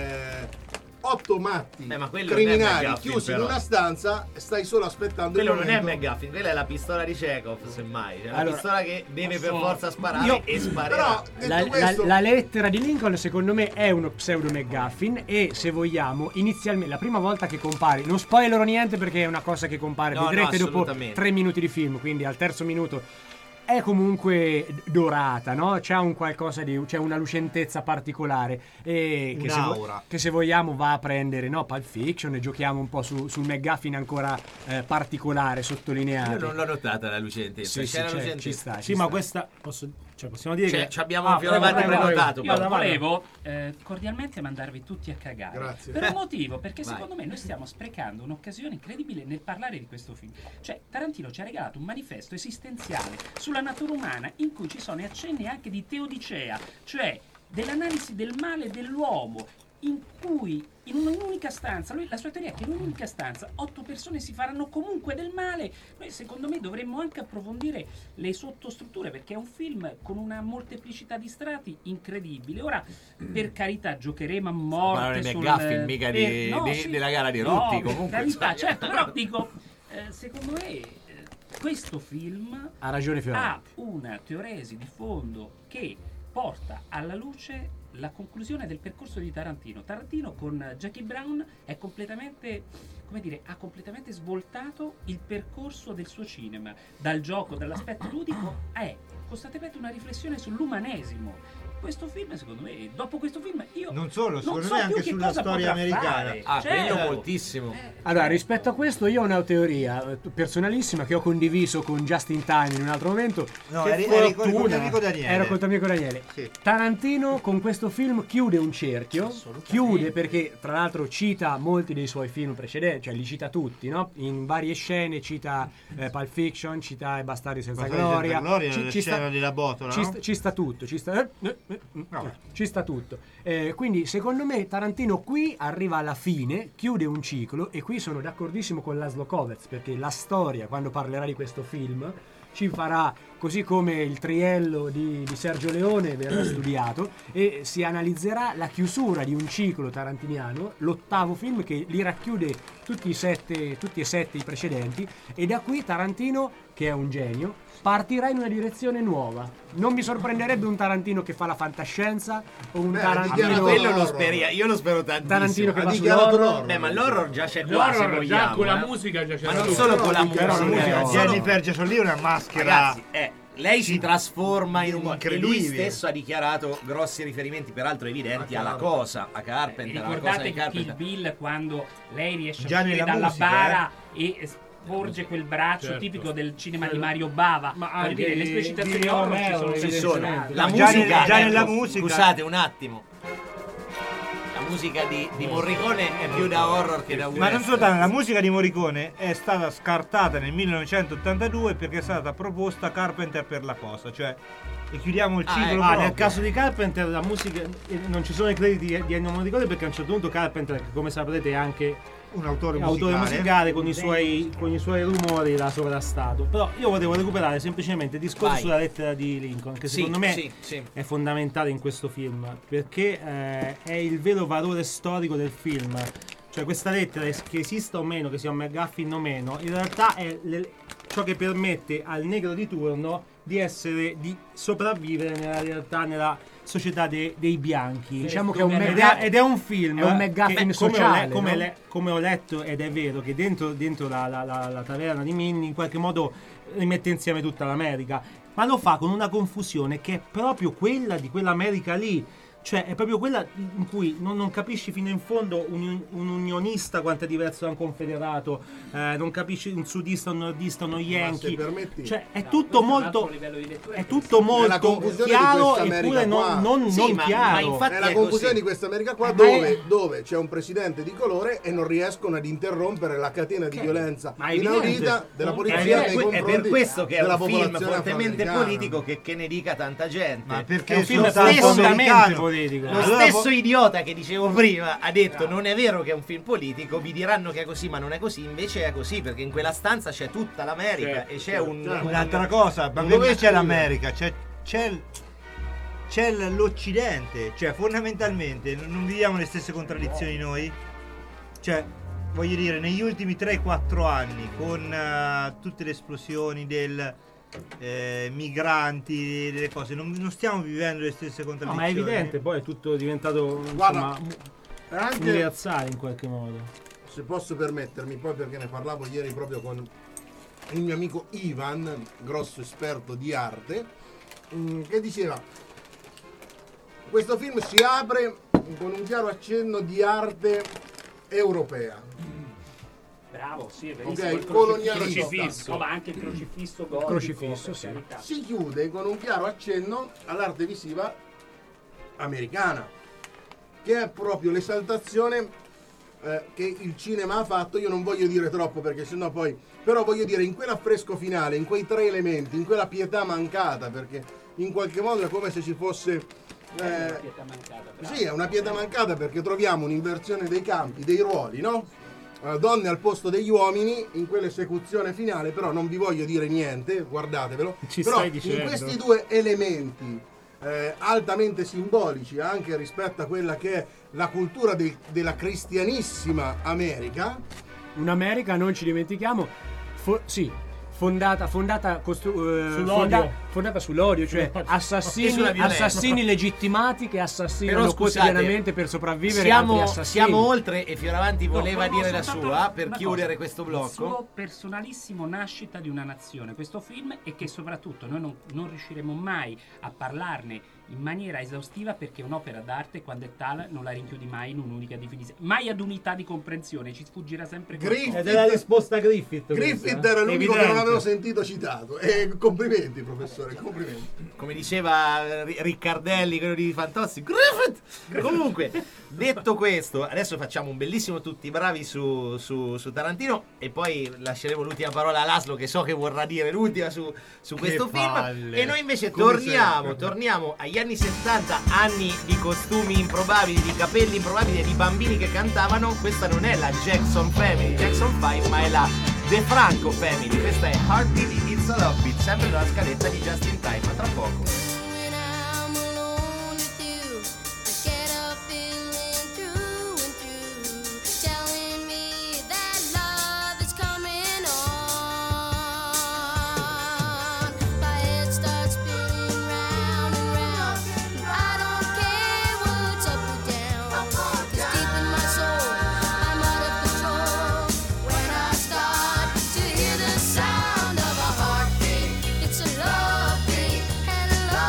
8 matti ma quello criminali non è McGuffin, chiusi però. in una stanza, stai solo aspettando Quello il non è momento. McGuffin, quella è la pistola di Chekhov, semmai. Cioè, la Allora, pistola che deve per forza sparare e sparerà. La lettera di Lincoln secondo me è uno pseudo McGuffin e se vogliamo inizialmente la prima volta che compare, non spoilerò niente perché è una cosa che compare, No, vedrete no, dopo assolutamente. 3 minuti di film, quindi al terzo minuto è comunque dorata, no? C'è un qualcosa di, c'è una lucentezza particolare e che Un'aura. che se vogliamo va a prendere, no, Pulp Fiction e giochiamo un po' sul McGuffin ancora particolare, sottolineato. Io non l'ho notata la lucentezza. Sì, sì, c'è la c'è, lucentezza. ci sta, Sì, ma questa possiamo dire Cioè, che ci abbiamo un filo avanti prenotato. Io però. volevo cordialmente mandarvi tutti a cagare. Grazie. Per un motivo, perché Vai. secondo me noi stiamo sprecando un'occasione incredibile nel parlare di questo film. Cioè, Tarantino ci ha regalato un manifesto esistenziale sulla natura umana in cui ci sono accenni anche di teodicea, cioè dell'analisi del male dell'uomo, in cui in un'unica stanza, la sua teoria è che in un'unica stanza 8 persone si faranno comunque del male. Noi secondo me dovremmo anche approfondire le sottostrutture, perché è un film con una molteplicità di strati incredibile. Ora, per carità, giocheremo a morte Parlare sul McGuffin, mica della gara di Rutti, per comunque. carità, certo, però dico, secondo me questo film Ha ragione Fiorello. ha una teoresi di fondo che porta alla luce la conclusione del percorso di Tarantino. Tarantino con Jackie Brown è completamente, come dire, ha completamente svoltato il percorso del suo cinema. Dal gioco, dall'aspetto ludico, è costantemente una riflessione sull'umanesimo. Questo film, secondo me, dopo questo film io Non solo, secondo so me più anche che sulla cosa storia potrà americana. fare. Ah, Certo. quello moltissimo. Allora, rispetto a questo io ho una teoria personalissima che ho condiviso con Justin Time in un altro momento. No, Che eri con il fortuna- tuo amico Daniele. Ero col tuo amico Daniele. Sì. Tarantino con questo film chiude un cerchio. Chiude perché tra l'altro cita molti dei suoi film precedenti, cioè li cita tutti, no? In varie scene cita Pulp Fiction, cita I Bastardi senza gloria. la scena della botola, no? Ci sta tutto, ci sta tutto. Quindi secondo me Tarantino qui arriva alla fine, chiude un ciclo e qui sono d'accordissimo con Laszlo Kovacs perché la storia, quando parlerà di questo film, ci farà, così come il triello di Sergio Leone verrà studiato e si analizzerà la chiusura di un ciclo tarantiniano, l'8º film che li racchiude tutti e sette i precedenti, e da qui Tarantino, che è un genio, partirà in una direzione nuova. Non mi sorprenderebbe un Tarantino che fa la fantascienza o un Tarantino Quello lo io lo spero tantissimo. Tarantino che Ha va dichiarato sull'horror. l'horror. Beh, ma l'horror già c'è qua, se L'horror già vogliamo, con la musica già c'è. Ma non tutto. solo con la Però non musica. è horror. Jennifer Jason Leigh è una maschera. Ragazzi, lei si trasforma in un... E lui incredibile. stesso ha dichiarato grossi riferimenti, peraltro evidenti, alla cosa, a Carpenter, alla cosa Ricordate di Kill Carpenter. Bill quando lei riesce Già a uscire nella dalla musica, bara e porge quel braccio Certo. tipico del cinema di Mario Bava. Ma Voglio dire, anche le esplicitazioni di horror ci Romeo, sono ci sempre sono. state. La Ma già musica, già ecco, nella musica. scusate un attimo. La musica di Morricone è più da horror che da Ma non western. soltanto, la musica di Morricone è stata scartata nel 1982 perché è stata proposta a Carpenter per la cosa, cioè e chiudiamo il ciclo proprio. nel caso di Carpenter la musica non ci sono i crediti di Ennio Morricone perché a un certo punto Carpenter, che come saprete è anche un autore musicale con i suoi rumori l'ha sovrastato. Però io volevo recuperare semplicemente il discorso Vai. sulla lettera di Lincoln, che Sì, secondo me sì. è fondamentale in questo film perché è il vero valore storico del film. Cioè questa lettera, che esista o meno, che sia un McGuffin o meno, in realtà è ciò che permette al negro di turno di sopravvivere nella realtà, nella società dei bianchi. Diciamo che è un ed è un film è un McGuffin che, sociale, come ho letto, ed è vero che dentro la taverna di Minnie in qualche modo rimette insieme tutta l'America, ma lo fa con una confusione che è proprio quella di quell'America lì. Cioè è proprio quella in cui non capisci fino in fondo un unionista quanto è diverso da un confederato, non capisci un sudista, un nordista, uno yankee. Cioè è tutto molto chiaro eppure non chiaro. È la confusione di questa America qua dove c'è un presidente di colore e non riescono ad interrompere la catena di violenza inaudita della polizia nei confronti è per questo che è della un film popolazione fortemente afroamericana. politico che ne dica tanta gente. Ma perché È un film soltanto profondamente americano, politico. Lo stesso idiota che dicevo prima ha detto non è vero che è un film politico, vi diranno che è così ma non è così, invece è così perché in quella stanza c'è tutta l'America e c'è un'altra cosa, ma dove c'è l'America? C'è l'Occidente, cioè fondamentalmente non viviamo le stesse contraddizioni noi, cioè voglio dire negli ultimi 3-4 anni con tutte le esplosioni del migranti, delle cose, non stiamo vivendo le stesse contraddizioni. No, ma è evidente, poi è tutto diventato universale in qualche modo. Se posso permettermi, poi perché ne parlavo ieri proprio con il mio amico Ivan, grosso esperto di arte, che diceva questo film si apre con un chiaro accenno di arte europea. Bravo, sì, è verissimo. Ok, colonialista. Crocifisso. No, ma anche il crocifisso gotico. Crocifisso, sì. Si chiude con un chiaro accenno all'arte visiva americana, che è proprio l'esaltazione che il cinema ha fatto. Io non voglio dire troppo perché sennò poi, però voglio dire in quell'affresco finale, in quei 3 elementi, in quella pietà mancata, perché in qualche modo è come se ci fosse una pietà mancata, sì, è una pietà mancata perché troviamo un'inversione dei campi, dei ruoli, no? Donne al posto degli uomini in quell'esecuzione finale, però non vi voglio dire niente, guardatevelo. Però in questi 2 elementi altamente simbolici anche rispetto a quella che è la cultura della cristianissima America, un'America, non ci dimentichiamo, fondata sull'odio, cioè assassini legittimati che assassinano quotidianamente per sopravvivere. Siamo oltre e Fioravanti voleva dire la sua per chiudere questo blocco. Il suo personalissimo nascita di una nazione, questo film, e che soprattutto noi non riusciremo mai a parlarne in maniera esaustiva perché un'opera d'arte quando è tale non la rinchiudi mai in un'unica definizione, mai ad unità di comprensione, ci sfuggirà sempre Griffith. Ed è la risposta Griffith. Griffith era l'unico che non avevo sentito citato. Complimenti professore, complimenti. Come diceva Riccardelli, quello di Fantozzi, Griffith! Comunque, detto questo, adesso facciamo un bellissimo tutti bravi su Tarantino e poi lasceremo l'ultima parola a Laszlo che so che vorrà dire l'ultima su questo film. E noi invece torniamo agli anni 70, anni di costumi improbabili, di capelli improbabili e di bambini che cantavano. Questa non è la Jackson Family, Jackson 5, ma è la De Franco Family. Questa è Heartbeat, It's a Love Beat, sempre nella scaletta di Just in Time, ma tra poco. It's a love beat, and love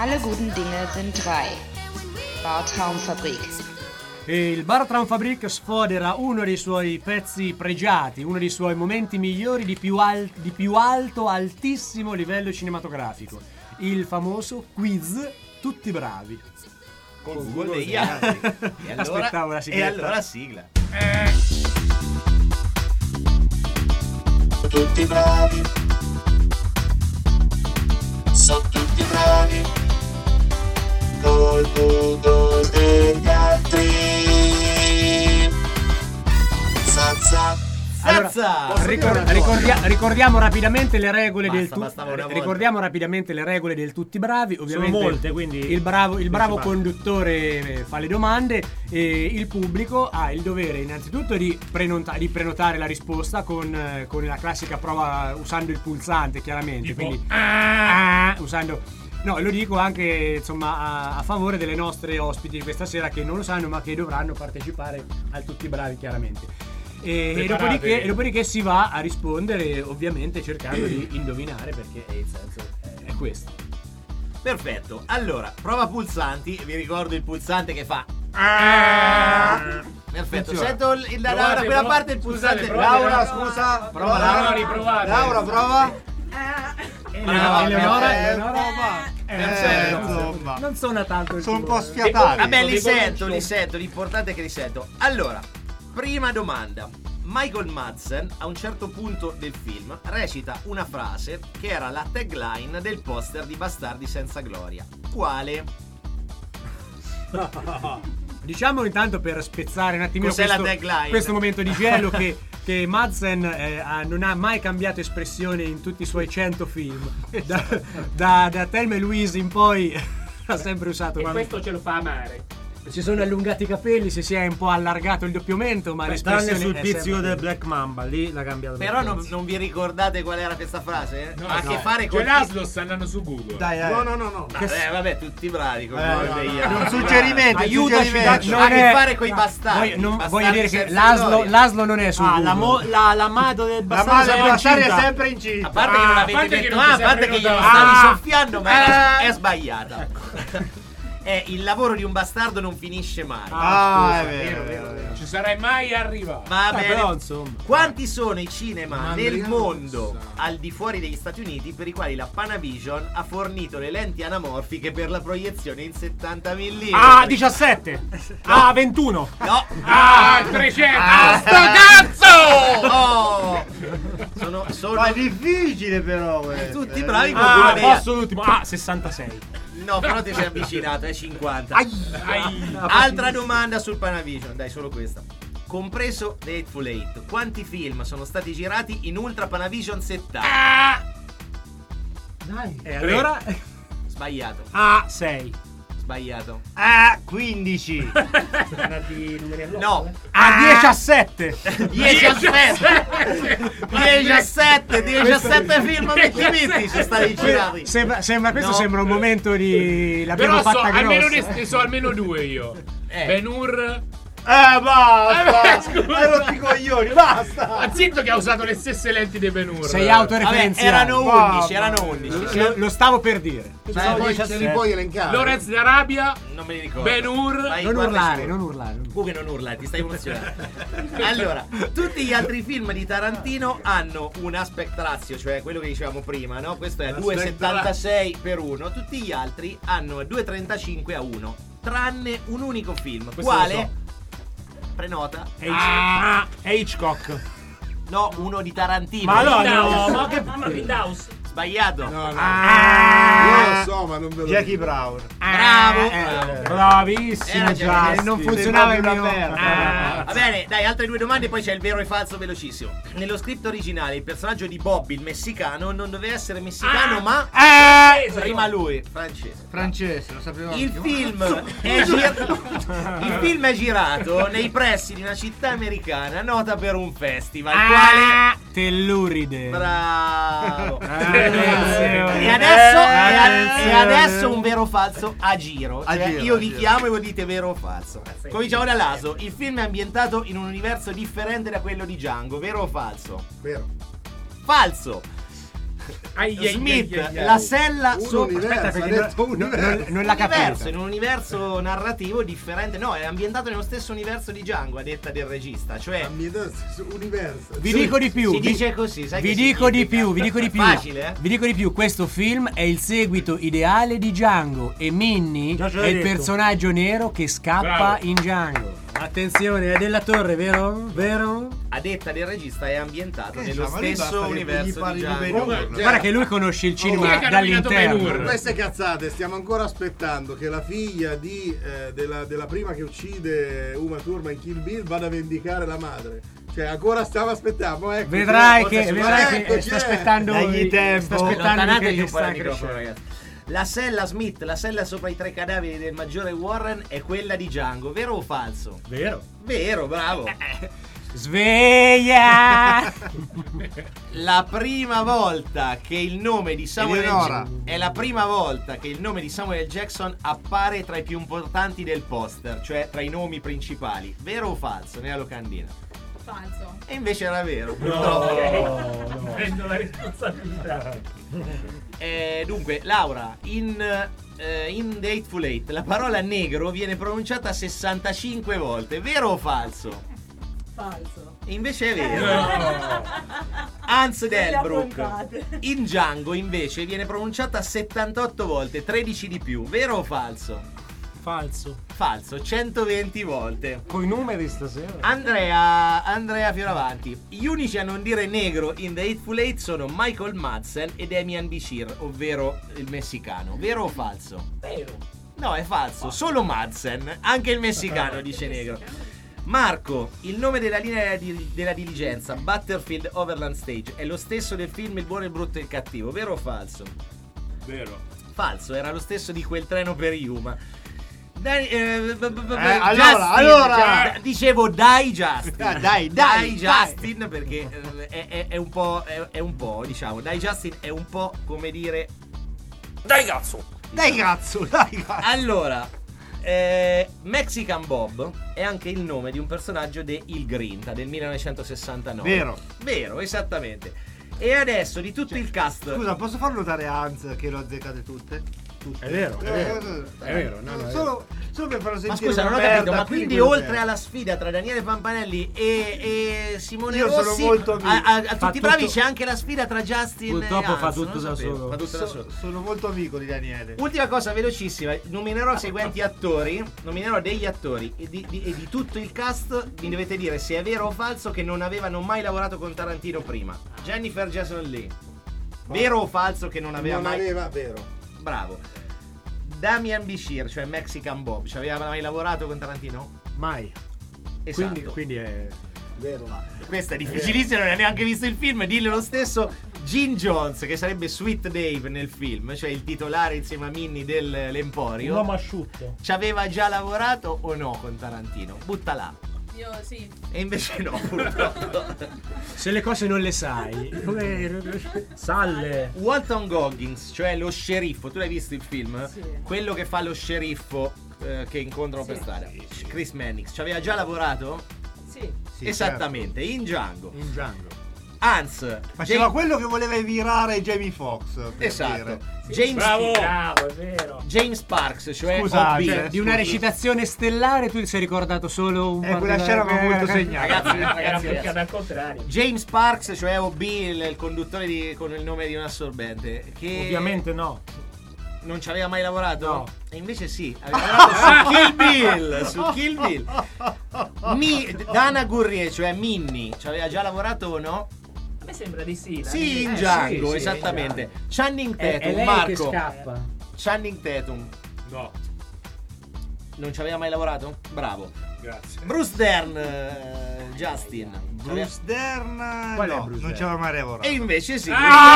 Alle guten Dinge sind drei. Bar Traumfabrik. E il Bar Traumfabrik sfodera uno dei suoi pezzi pregiati, uno dei suoi momenti migliori di più alto, altissimo livello cinematografico. Il famoso quiz Tutti bravi. Con Google degli altri. E allora, aspettavo la sigletta. E allora sigla. Tutti bravi, sono tutti bravi, col Google degli altri. Zazza. Allora, ricordiamo rapidamente le regole ricordiamo rapidamente le regole del Tutti bravi. Ovviamente sono molte, quindi il bravo conduttore fa le domande e il pubblico ha il dovere innanzitutto di prenotare la risposta con la classica prova usando il pulsante, chiaramente, tipo, quindi usando. No, lo dico anche insomma a favore delle nostre ospiti di questa sera che non lo sanno ma che dovranno partecipare al Tutti bravi, chiaramente. E dopodiché si va a rispondere, ovviamente cercando di indovinare, perché il senso è questo. Perfetto, allora prova pulsanti. Vi ricordo il pulsante che fa perfetto. Sento da quella parte il pulsante. Laura, scusa, prova. Laura, riprovate. Laura, prova. Eleonora insomma, non suona tanto, sono un po' sfiatato. Vabbè, li sento, l'importante è che li sento. Allora, prima domanda. Michael Madsen a un certo punto del film recita una frase che era la tagline del poster di Bastardi senza gloria. Quale? Diciamo intanto, per spezzare un attimino cos'è la tagline? Questo momento di gelo, che Madsen non ha mai cambiato espressione in tutti i suoi 100 film. Da Thelma e Louise in poi ha sempre usato. E questo ce lo fa amare. Si sono allungati i capelli, si è un po' allargato il doppiamento, ma tranne sul pizzico sempre del Black Mamba, lì l'ha cambiato. Però non vi ricordate qual era questa frase? No, ha a che fare con Laszlo sta andando su Google. Dai. No. Vabbè, tutti bravi con un suggerimento. Aiutaci, ha a che fare con i bastardi. Voglio dire che Laszlo non è su Google. La madre del bastardo è sempre incinta. A parte che non avete detto, a parte che glielo stavi soffiando, ma è sbagliata. Il lavoro di un bastardo non finisce mai. È vero. Ci sarai mai arrivato. Va bene. Però, insomma, quanti sono i cinema nel mondo al di fuori degli Stati Uniti per i quali la Panavision ha fornito le lenti anamorfiche per la proiezione in 70 mm? 17. 21. No. 300. Sto cazzo! Sono è difficile però. tutti bravi con due idee. Posso l'ultimo. 66. No, però ti sei avvicinato, è 50. Altra domanda sul Panavision, dai, solo questa. Compreso The Hateful Eight, quanti film sono stati girati in Ultra Panavision 70? Dai. E allora? Sbagliato. 6. Sbagliato. 15. No. 17. 17 film vecchi sono stati girati. Sembra un momento di l'abbiamo però fatta grossa. So almeno due io. Ben-Hur. Basta. Rotti coglioni, basta. Ma zitto che ha usato le stesse lenti dei Ben-Hur. Sei autoreferenziato. Erano 11. Lo stavo per dire. Poi ce li puoi elencare. Lorenz d'Arabia. Non me li ricordo. Ben-Hur. Non urlare. Comunque non urlare, ti stai emozionando. Allora, tutti gli altri film di Tarantino hanno un aspect ratio, cioè quello che dicevamo prima, no? Questo è 2,76 per 1. Tutti gli altri hanno 2,35 a 1. Tranne un unico film. Quale? Prenota. È Hitchcock. No, uno di Tarantino. Ma che Windows. Sbagliato. Io lo so, ma non ve lo Jackie Brown. Bravo. Bravissimo. Non funzionava il mio. Va bene, dai, altre due domande, poi c'è il vero e falso velocissimo. Nello script originale il personaggio di Bobby, il messicano, non doveva essere messicano, ma prima lui, Francese, lo sapevo. Il film è girato nei pressi di una città americana nota per un festival. Quale? Telluride. Bravo. E adesso un vero o falso a giro. Io vi chiamo e voi dite vero o falso. Cominciamo da Laso. Il film è ambientato in un universo differente da quello di Django. Vero o falso? Vero. Falso. Smith, la sella sopra. Aspetta, perché non l'ha capito. In un universo narrativo differente. No, è ambientato nello stesso universo di Django, a detta del regista. Cioè, universo. Vi dico di più. Si dice così, sai Vi che dico di significa? più, vi dico di più. Facile, eh? Vi dico di più, questo film è il seguito ideale di Django e Minnie Già ce è l'hai il detto. personaggio nero che scappa Bravo. in Django. Attenzione, è della Torre, vero? Vero? A detta del regista è ambientato Che nello diciamo, lì basta stesso che gli universo parli di di Django. Ben-Hur. Guarda che lui conosce il Chi è cinema che ha nominato dall'interno. Ben-Hur? Queste cazzate, stiamo ancora aspettando che la figlia della prima che uccide Uma Thurman in Kill Bill vada a vendicare la madre. Cioè, ancora stiamo aspettando. Ecco, Vedrai che eccoci, sta aspettando Dagli tempo. sta aspettando Allontanatevi che un po' dal sta microfono, crescendo. ragazzi. La sella Smith, la sella sopra i 3 cadaveri del maggiore Warren è quella di Django, vero o falso? Vero? Vero, bravo. Sveglia! La prima volta che il nome di Samuel Eleonora. è la prima volta che il nome di Samuel Jackson appare tra i più importanti del poster, cioè tra i nomi principali. Vero o falso? Nella locandina. Falso. E invece era vero, purtroppo. Prendo la responsabilità. Dunque, Laura, in The Hateful Eight la parola negro viene pronunciata 65 volte, vero o falso? Falso. E invece è vero. Hans Delbruck, in Django invece viene pronunciata 78 volte, 13 di più, vero o falso? Falso. Falso, 120 volte. Coi numeri stasera. Andrea Fioravanti. Gli unici a non dire negro in The Hateful Eight sono Michael Madsen e Damian Bichir, ovvero il messicano. Vero o falso? Vero. No, è falso. Solo Madsen. Anche il messicano dice negro. Marco, il nome della linea della diligenza, Butterfield Overland Stage, è lo stesso del film Il buono, il brutto e il cattivo. Vero o falso? Vero. Falso, era lo stesso di Quel treno per Yuma. Allora. Dicevo dai Justin. Dai, Justin perché è un po', diciamo, dai Justin è un po' come dire Dai cazzo. allora, Mexican Bob è anche il nome di un personaggio di Il Grinta del 1969. Vero, esattamente. E adesso di tutto il cast. Scusa, posso far notare a Hans che lo azzeccate tutte? È vero, è vero. Solo per farlo sentire. Ma scusa, non ho una capito, merda, ma quindi quello oltre che è. alla sfida tra Daniele Pampanelli e Simone Io sono Rossi, molto amico. a Fa tutti i bravi tutto- c'è anche la sfida tra Justin Purtroppo e fa Hans, tutto non da sapevo, solo. fa tutto da solo. Sono molto amico di Daniele. Ultima cosa velocissima, nominerò i seguenti attori, nominerò degli attori e di tutto il cast mi dovete dire se è vero o falso che non avevano mai lavorato con Tarantino prima. Jennifer Jason Leigh. Vero o falso che non aveva mai... vero. Bravo. Damian Bichir, cioè Mexican Bob, ci aveva mai lavorato con Tarantino? Mai. Esatto. Quindi è Vero. Questa è difficilissima, non ha neanche visto il film. Dille lo stesso Gene Jones, che sarebbe Sweet Dave nel film, cioè il titolare insieme a Minnie dell'Emporio. Un uomo asciutto. Ci aveva già lavorato o no con Tarantino? Butta là. Io sì. E invece no, purtroppo. se le cose non le sai. Salle. Walton Goggins, cioè lo sceriffo, tu l'hai visto il film? Sì. Quello che fa lo sceriffo che incontrano per strada. Chris Mannix, ci aveva già lavorato? Sì. Esattamente, in Django. In Django. Hans Faceva quello che voleva virare Jamie Foxx. per Esatto. dire. James Bravo, è vero. James Sparks, cioè Scusa, Hobby. cioè, Di una recitazione stellare tu ti sei ricordato solo un quella scena mi ha molto segnato. Era beccata al contrario. James Sparks, cioè OB, il conduttore con il nome di un assorbente, che Ovviamente no. non ci aveva mai lavorato? No. E invece sì, aveva lavorato su Kill Bill. Dana Gurrier, cioè Minnie, ci aveva già lavorato o no? A me sembra di sì. Sì, in Django, sì, esattamente. Channing È Tatum, lei Marco. che scappa. Channing Tatum. No, Non ci aveva mai lavorato? Bravo. grazie. Bruce Dern, Justin. Bruce Dern Qual è no, Bruce non Dern? ci aveva mai lavorato. E invece sì.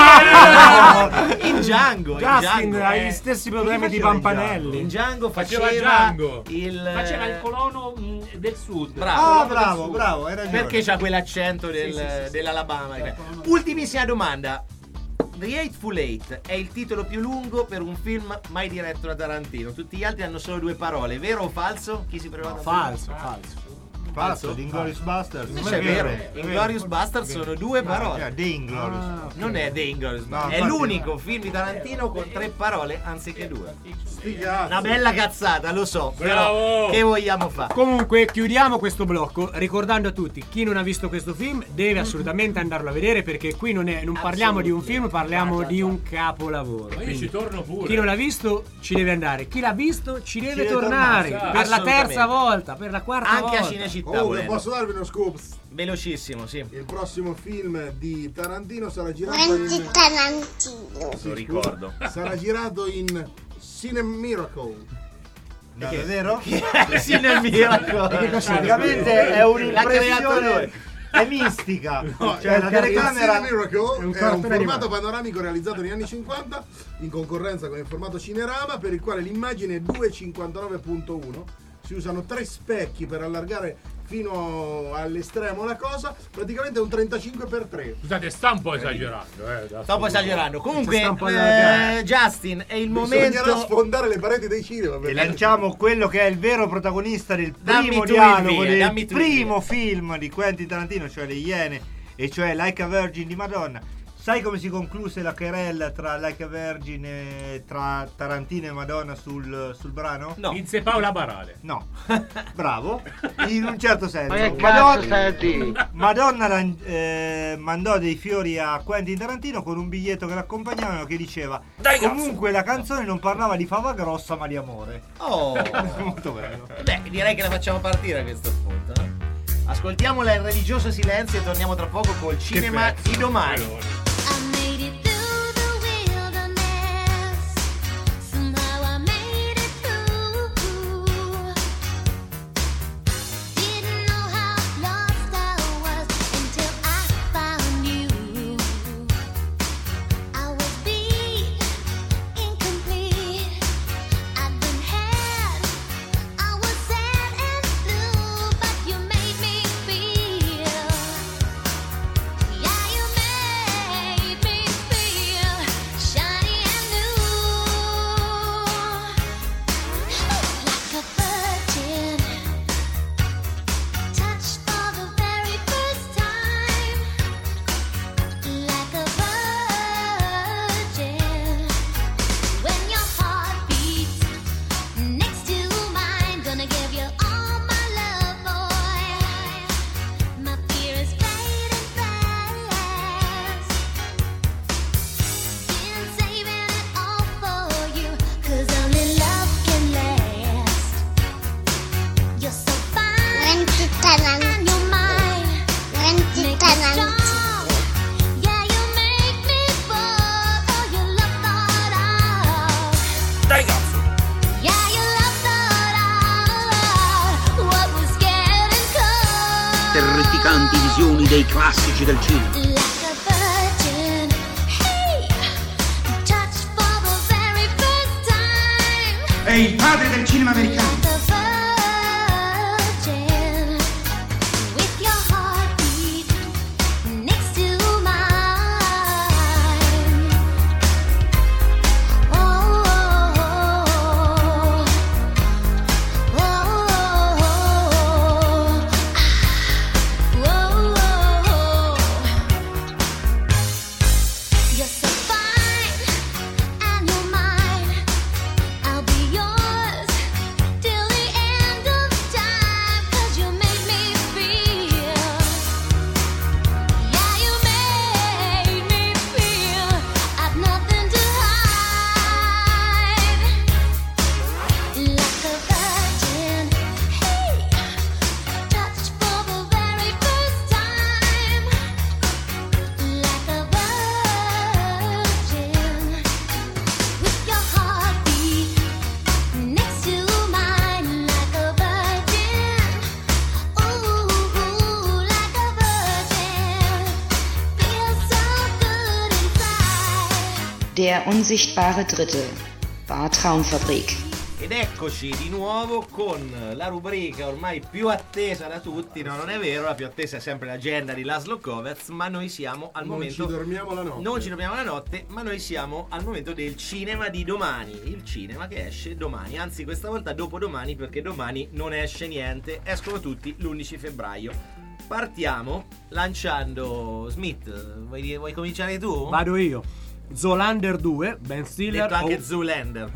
Ah! In Django. Justin ha in gli stessi problemi di faceva in Pampanelli. In Django Faceva faceva Django. Faceva il colono del sud. Bravo. Bravo, hai ragione. Perché c'ha quell'accento dell'Alabama. Ultimissima domanda. The Hateful Eight è il titolo più lungo per un film mai diretto da Tarantino. Tutti gli altri hanno solo 2 parole. Vero o falso? Chi si prova? Falso. Falso, di Inglourious Basterds. Invece è vero, Inglourious Basterds sono 2 parole. The Inglourious. Non è The Inglourious No, Basterds, è infatti l'unico film di Tarantino con 3 parole anziché 2. Sti cazzi. Una bella cazzata, lo so. Bravo! Però che vogliamo fare? Comunque chiudiamo questo blocco ricordando a tutti, chi non ha visto questo film deve assolutamente andarlo a vedere, perché qui non parliamo di un film, parliamo di un capolavoro. Ma io Quindi, ci torno pure. chi non l'ha visto ci deve andare, chi l'ha visto ci deve deve tornare tornare, per la terza assolutamente. volta, per la quarta Anche volta. a Cinecittà. Comunque volendo. posso darvi uno scoop? Velocissimo, sì. Il prossimo film di Tarantino sarà girato Quentin in... Tarantino. Sì, Lo ricordo. Sarà girato in Cine Miracle. No, è vero? Sì, nel Miracle. Praticamente è L'ha creato un'impressione. lui. È mistica. No, Cioè la telecamera. Cine Miracle è un cartone formato panoramico realizzato negli anni 50 in concorrenza con il formato Cinerama, per il quale l'immagine è 2,59.1. Si usano 3 specchi per allargare fino all'estremo la cosa. Praticamente è un 35x3. Scusate, sta un po' esagerando. Sto un po' esagerando. Comunque, sta un po' allargato. Justin, è il Bisognerà momento. sfondare le pareti dei cinema. E lanciamo quello che è il vero protagonista del Dammi primo tu dialogo il via, dammi del tu il primo film di Quentin Tarantino, cioè Le Iene, e cioè Like a Virgin di Madonna. Sai come si concluse la querella tra Like a Virgin e tra Tarantino e Madonna sul brano? No. Vinse Paola Barale. No. Bravo. In un certo senso. Ma che cazzo stai a dire? Madonna mandò dei fiori a Quentin Tarantino con un biglietto che l'accompagnavano che diceva: comunque la canzone non parlava di fava grossa ma di amore. Oh, Molto bello. beh, direi che la facciamo partire a questo punto. No? Ascoltiamola in religioso silenzio e torniamo tra poco col cinema di domani. Terrificanti visioni dei classici del cinema. È il padre del cinema americano. Der unsichtbare Dritte. Bar Traumfabrik. Ed eccoci di nuovo con la rubrica ormai più attesa da tutti. No, non è vero, la più attesa è sempre l'agenda di Laszlo Kovacs, ma noi siamo al momento... Non ci dormiamo la notte. Non ci dormiamo la notte, ma noi siamo al momento del cinema di domani. Il cinema che esce domani, anzi questa volta dopodomani, perché domani non esce niente. Escono tutti l'11 febbraio. Partiamo lanciando Smith. Vuoi cominciare tu? Vado io. Zoolander 2, Ben Stiller. Detto anche Zoolander.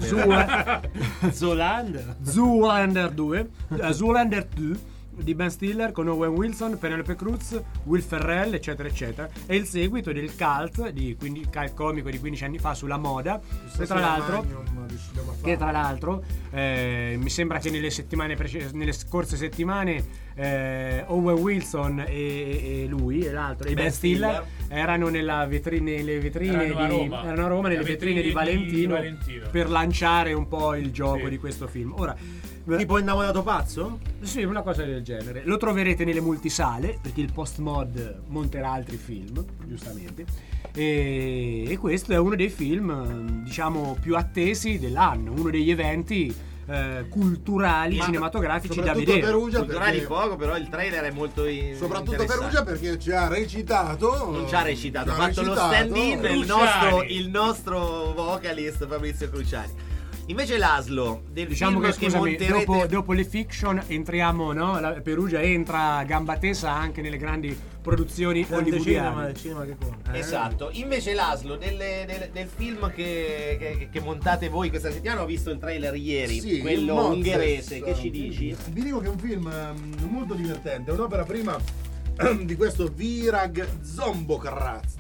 Zoolander 2, Zoolander 2 di Ben Stiller con Owen Wilson, Penelope Cruz, Will Ferrell, eccetera eccetera. È il seguito del cult cult comico di 15 anni fa sulla moda, che tra l'altro mi sembra che nelle scorse settimane Owen Wilson e lui e l'altro e Ben Stiller erano nelle vetrine erano a Roma nelle vetrine di Valentino per lanciare un po' il gioco di questo film. Ora, tipo Innamorato pazzo? sì, una cosa del genere. Lo troverete nelle multisale perché il post-mod monterà altri film, giustamente. E questo è uno dei film, diciamo, più attesi dell'anno, uno degli eventi culturali, cinematografici da vedere. Perugia, culturali poco, però il trailer è molto soprattutto Perugia perché ci ha recitato. Non ci ha recitato, ha fatto lo stand-in il nostro vocalist Fabrizio Cruciani. Invece Laszlo, diciamo che scusami, dopo le fiction entriamo, no? La Perugia entra a gamba tesa anche nelle grandi produzioni hollywoodiane. Cinema che conta. Esatto. Invece Laszlo, del film che montate voi questa settimana, ho visto il trailer ieri, sì, quello ungherese. Che ci dici? Vi dico che è un film molto divertente, è un'opera prima di questo Virag Zomborax,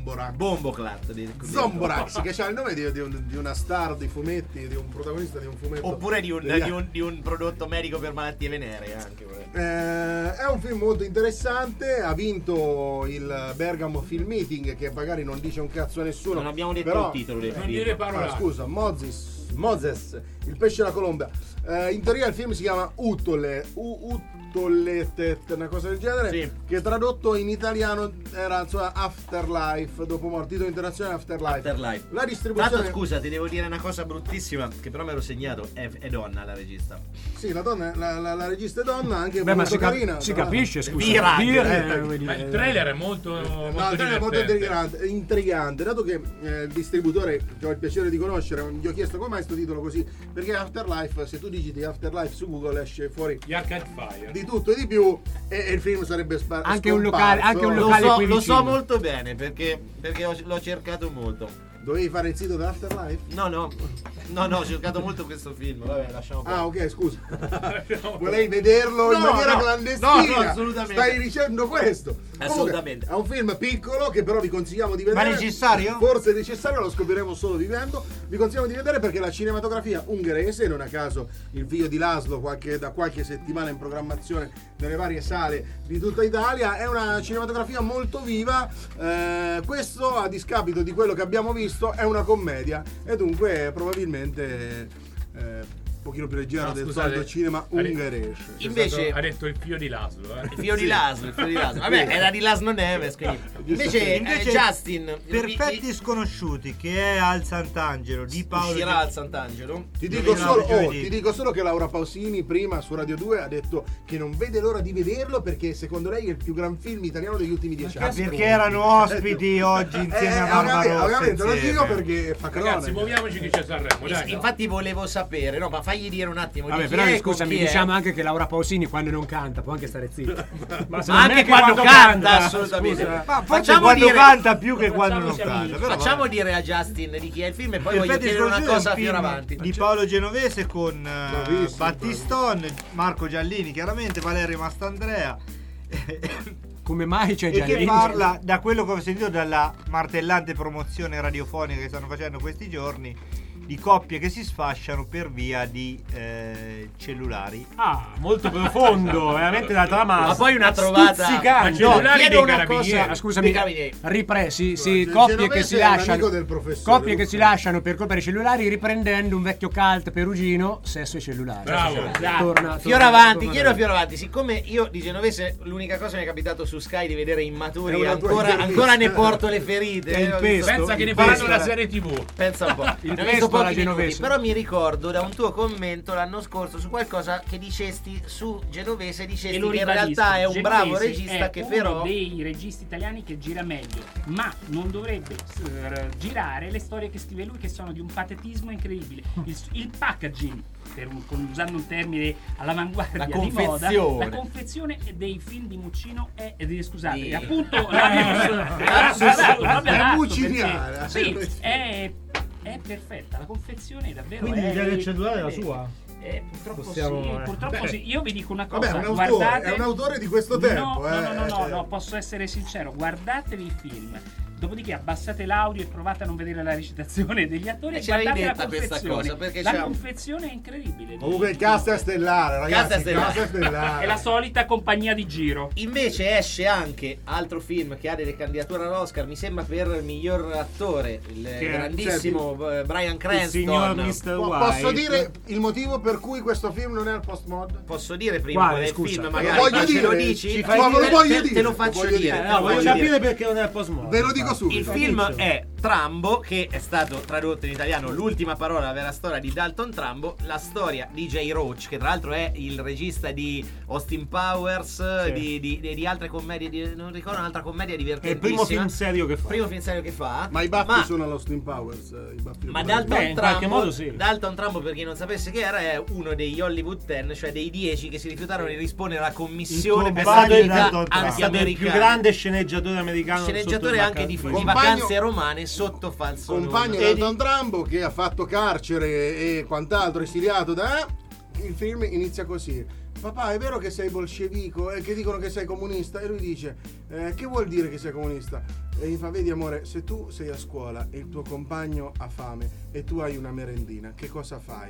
che ha il nome di una star di fumetti, di un protagonista di un fumetto. Oppure di un prodotto medico per malattie veneree anche. È un film molto interessante, ha vinto il Bergamo Film Meeting, che magari non dice un cazzo a nessuno. Non abbiamo detto però, il titolo del non film. dire parole. Scusa, Moses, il pesce della colomba. In teoria il film si chiama Utoletet, una cosa del genere, sì, che tradotto in italiano era insomma Afterlife, dopo morte, titolo internazionale Afterlife. La distribuzione. Tanto scusa, ti devo dire una cosa bruttissima che però me l'ho segnato, è donna la regista. Sì, la donna, la regista è donna, anche ma molto carina. Si capisce, scusa. Il trailer è molto intrigante, dato che il distributore che ho il piacere di conoscere, gli ho chiesto come mai sto titolo così, perché Afterlife, se tu digiti Afterlife su Google esce fuori gli Arcade Fire di tutto e di più, e il film sarebbe anche un locale lo so molto bene perché l'ho cercato molto. Dovevi fare il sito dell'Afterlife? No, ho cercato molto questo film. Vabbè, lasciamo perdere. Ok, scusa. Volevi vederlo in maniera clandestina? No, assolutamente. Stai dicendo questo? Assolutamente. Comunque, è un film piccolo che però vi consigliamo di vedere. Ma necessario? Forse è necessario, lo scopriremo solo vivendo. Vi consigliamo di vedere perché la cinematografia ungherese, non a caso il video di Laszlo da qualche settimana in programmazione nelle varie sale di tutta Italia, è una cinematografia molto viva. Questo, a discapito di quello che abbiamo visto, è una commedia e dunque probabilmente un pochino più leggero del solito cinema ungherese. Invece ha detto il fio di Laszlo, il fio di Laszlo. Vabbè, era di Laszlo Neves, quindi. Invece Justin, Perfetti Sconosciuti, che è al Sant'Angelo di Paolo. Uscirà al Sant'Angelo. Ti dico solo che Laura Pausini prima su Radio 2 ha detto che non vede l'ora di vederlo perché secondo lei è il più gran film italiano degli ultimi 10 anni. Perché erano ospiti oggi insieme a Barbarossa. Ovviamente lo dico perché fa cronaca. Ragazzi, muoviamoci che c'è Sanremo, dai. Infatti volevo sapere, no, ma fagli dire un attimo. Vabbè, però scusami, diciamo anche che Laura Pausini quando non canta può anche stare zitta. Ma anche quando canta, assolutamente. Ma facciamo dire canta più che quando non canta. Facciamo dire a Justin di chi è il film e poi voglio chiedere una cosa più avanti. Di Paolo Genovese con Battistone, Marco Giallini, chiaramente Valerio Mastandrea. Come mai c'è Giallini? E che parla, Cioè, da quello che ho sentito dalla martellante promozione radiofonica che stanno facendo questi giorni, di coppie che si sfasciano per via di cellulari. Ah, molto profondo, veramente la trama. Ma poi una trovata. No, chiedo una cosa. Scusami, coppie che si lasciano. Coppie che si lasciano per colpa dei cellulari, riprendendo un vecchio cult perugino, sesso e cellulare. Bravo. Fioravanti, chiedo a Fioravanti, siccome io di Genovese l'unica cosa mi è capitato su Sky di vedere Immaturi, ancora ne porto le ferite. Pensa che ne faranno la serie TV. Pensa un po'. Il pesto alla minuti, Genovese. però mi ricordo da un tuo commento l'anno scorso su qualcosa che dicesti su Genovese, E dicesti lo che in ribadisco, realtà è un bravo Genovese regista è che uno però dei registi italiani che gira meglio, ma non dovrebbe girare le storie che scrive lui, che sono di un patetismo incredibile. Il packaging, usando un termine all'avanguardia di moda, la confezione dei film di Muccino è scusate, appunto è muciniana. sì, è perfetta, la confezione è davvero. Quindi l'idea del cellulare è la sua? Purtroppo Possiamo- sì, purtroppo Beh. sì. Io vi dico una cosa, Vabbè, guardate, è un autore di questo tempo. No, posso essere sincero, guardatevi il film. Dopodiché abbassate l'audio e provate a non vedere la recitazione degli attori e ce l'avevi guardate la detta questa confezione. cosa, perché la c'è- confezione è incredibile. Comunque il cast è stellare, ragazzi. Cast è il cast è stellare. È la solita compagnia di giro. invece esce anche altro film che ha delle candidature all'Oscar, mi sembra per il miglior attore, il Che è- grandissimo Bryan Il signor Cranston. Mr. White. Posso dire il motivo per cui questo film non è al post-mod? Posso dire prima Quale, qual è il scusa? film, Lo magari voglio ma ce lo dire, dici? ci fai dire. Lo voglio dire, Te lo lo faccio voglio dire. dire. te No, lo voglio voglio capire dire. perché non è il post mortem. Ve lo dico subito. Il film è Trambo, che è stato tradotto in italiano L'ultima parola, la vera storia di Dalton Trumbo, la storia di Jay Roach, che tra l'altro è il regista di Austin Powers, Sì. di altre commedie, non ricordo un'altra commedia È il divertentissima. primo film serio che fa. Primo film serio che fa. Ma i baffi sono all'Austin Powers. I baffi Ma sono- Dalton in qualche Trumbo, modo sì. Dalton Trumbo, per chi non sapesse che era, è uno degli Hollywood 10, cioè dei 10 che si rifiutarono di rispondere alla commissione per la Compagno di vita Dalton Trump. È stato il più anti-americana. grande sceneggiatore americano. Sceneggiatore anche di Compagno- vacanze romane sotto falso compagno nome. di Dalton Trumbo che ha fatto carcere e quant'altro, esiliato da... Il film inizia così: papà, è vero che sei bolscevico e che dicono che sei comunista? E lui dice che vuol dire che sei comunista? E gli fa: vedi amore, se tu sei a scuola e il tuo compagno ha fame e tu hai una merendina, che cosa fai?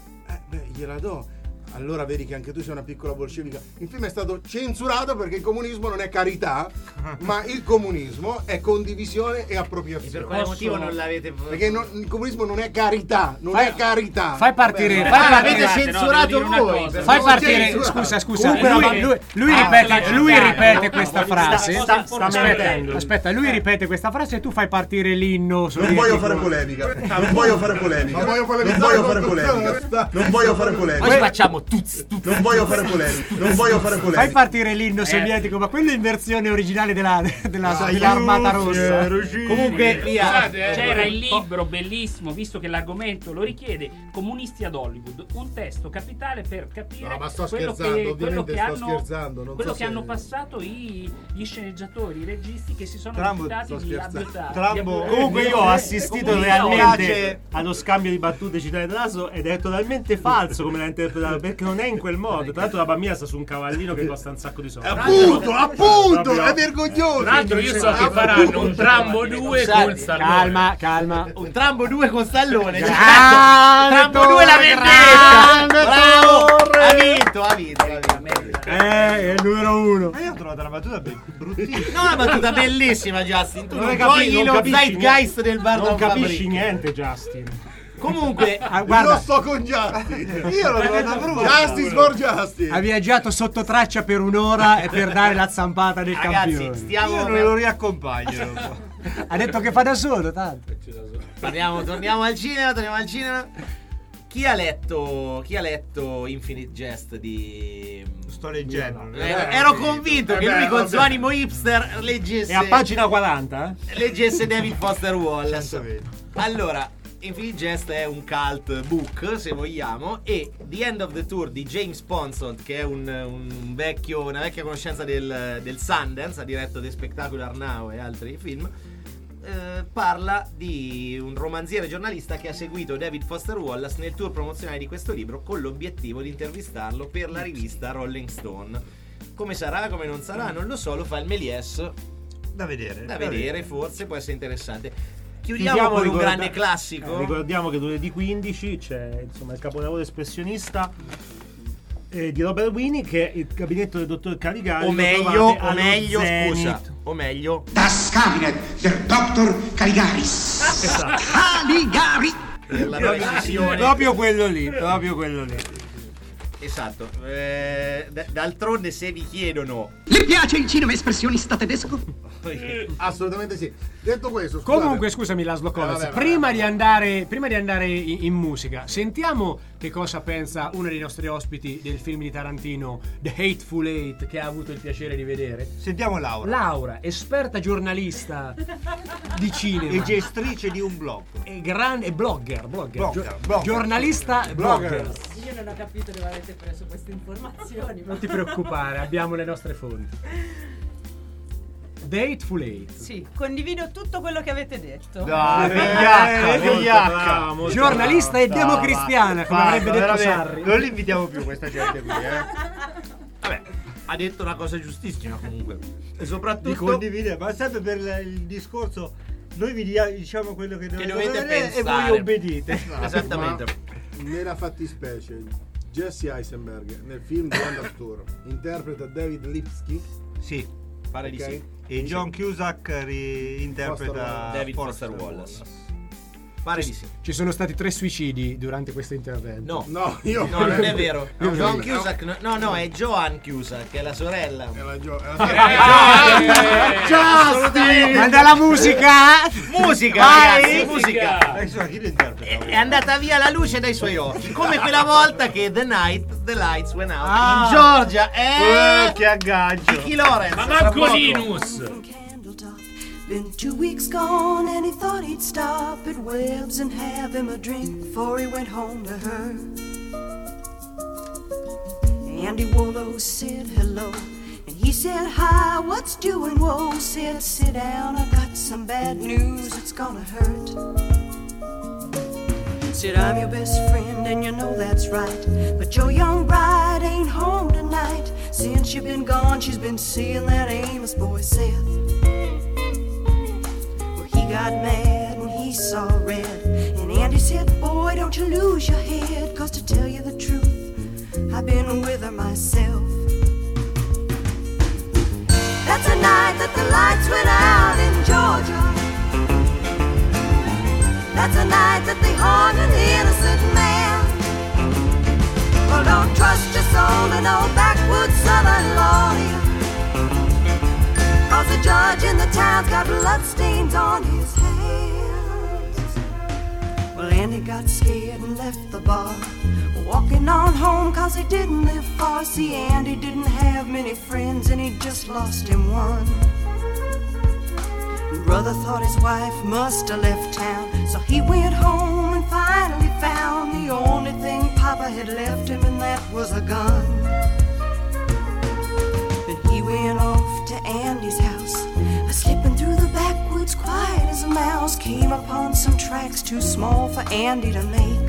Gliela do. Allora vedi che anche tu sei una piccola bolscevica. Il film è stato censurato perché il comunismo non è carità, ma il comunismo è condivisione e appropriazione. E per quale motivo non l'avete? Perché il comunismo non è carità, non è carità. Fai partire, Vabbè, fai l'avete partire. censurato devo dire una voi. cosa. Fai Non partire, censurato. scusa, Comunque lui ripete questa frase. sta Aspetta, mentendo. aspetta, lui ripete questa frase e tu fai partire l'inno Non sovietico. voglio fare polemica. Non voglio fare polemica. Ma voglio Non polemizzare voglio con fare tutta polemica. la- Non voglio fare polemica. Oggi facciamo tutti. Non voglio fare polemica. Non voglio fare Fai polemica. partire l'inno sovietico, ma quello è in versione originale dell'Armata Rossa. Comunque via. C'era il libro bellissimo, visto che l'argomento lo richiede, Comunisti ad Hollywood, un testo capitale per capire No, ma sto quello scherzando, che, quello ovviamente che sto hanno, scherzando, non quello so che se- hanno passato gli sceneggiatori, i registi che si sono Trambo, rifiutati sto di scherzando. abbiotare. Comunque io ho assistito Comunque realmente piace- allo scambio di battute citate da Laso ed è totalmente falso come l'ha interpretato, perché non è in quel modo. Tra l'altro la bambina sta su un cavallino che costa un sacco di soldi. Appunto, è vergognoso. Tra l'altro io so che faranno un Trambo 2 con Stallone. Calma. Un Trambo 2 con Stallone. Trambo 2 la vendetta. Bravo. Ha vinto. È il numero 1. Ma io ho trovato una battuta bruttissima. No, una battuta bellissima, Justin. Tu Non non capisci- cogli non lo capisci zeitgeist del bar Non Don capisci Fabric. niente, Justin. Comunque, Guarda, Io sto con Justin. Io l'ho trovata brutta. Justice for Justice. ha viaggiato sotto traccia per un'ora e per dare la zampata del ragazzi, campione. stiamo Io non lo riaccompagno dopo. Ha detto che fa da solo, tanto. torniamo al cinema. Chi ha letto Infinite Jest di Sto leggendo. ero convinto che lui col vabbè. suo animo hipster leggesse È a pagina 40, leggesse David Foster Wallace. 120. Allora, Infinite Jest è un cult book, se vogliamo, e The End of the Tour di James Ponsoldt, che è una vecchia conoscenza del Sundance, ha diretto The Spectacular Now e altri film, parla di un romanziere giornalista che ha seguito David Foster Wallace nel tour promozionale di questo libro con l'obiettivo di intervistarlo per la rivista Rolling Stone. Come sarà, come non sarà, non lo so, lo fa il Méliès. Da vedere. Da vedere, forse può essere interessante. Chiudiamo con un grande classico. Ricordiamo che lunedì 15 c'è insomma il capolavoro espressionista di Robert Wiene, che è il gabinetto del dottor Caligari. O meglio, scusa. O meglio, Das Cabinet der Dr. Caligaris. Esatto. Caligari. per la nuova edizione. Proprio quello lì. Esatto. D'altronde se vi chiedono Le piace il cinema espressionista tedesco? Assolutamente sì. Detto questo, scusate. Comunque, scusami Laszlo Kovacs, vabbè, prima di andare in musica, sentiamo che cosa pensa uno dei nostri ospiti del film di Tarantino, The Hateful Eight, che ha avuto il piacere di vedere. Sentiamo Laura. Laura, esperta giornalista di cinema E gestrice di un blog. e grande blogger, Blogger. giornalista e blogger. Io non ho capito dove avete preso queste informazioni. Non ti preoccupare, abbiamo le nostre fonti. The Hateful Eight. Sì, condivido tutto quello che avete detto. Dai, Bravo. Giornalista e democristiana, come avrebbe detto Sarri. Non li invitiamo più questa gente qui, Vabbè, ha detto una cosa giustissima comunque. E Di soprattutto condividere, ma sempre per il discorso, noi vi diciamo quello che dovete pensare e voi obbedite. Esattamente. Nella fattispecie, Jesse Eisenberg nel film The Undertour interpreta David Lipsky. Sì, pare di Ok? sì. E John Cusack interpreta David Foster Wallace. Pare di sì. Ci sono stati 3 suicidi durante questo intervento. No, io no, non è vero. Io John no. Cusack, no, è Joan Cusack, che è la sorella. Justin! Manda la musica! Musica, Vai! ragazzi, musica. Chi lo interpreta? È andata via la luce dai suoi occhi, come quella volta che The Lights Went Out Ah. in Georgia. Che aggaggio! Chi Lorenz? Ma tra manco poco. Linus! Been 2 weeks gone and he thought he'd stop at Webb's and have him a drink before he went home to her. Andy Wollo said hello and he said hi, what's doing? Whoa, said sit down, I got some bad news, it's gonna hurt. Said I'm your best friend and you know that's right, but your young bride ain't home tonight. Since you've been gone she's been seeing that Amos boy Seth. He got mad and he saw red, and Andy said, boy, don't you lose your head, 'cause to tell you the truth, I've been with her myself. That's a night that the lights went out in Georgia. That's a night that they hung an innocent man. Well, don't trust your soul to no backwoods southern lawyer, 'cause the judge in the town's got bloodstains on his hands. Well, Andy got scared and left the bar, walking on home 'cause he didn't live far. See, Andy didn't have many friends and he just lost him one. Brother thought his wife must have left town, so he went home and finally found the only thing Papa had left him, and that was a gun. He went off to Andy's house, slipping through the backwoods quiet as a mouse. Came upon some tracks too small for Andy to make.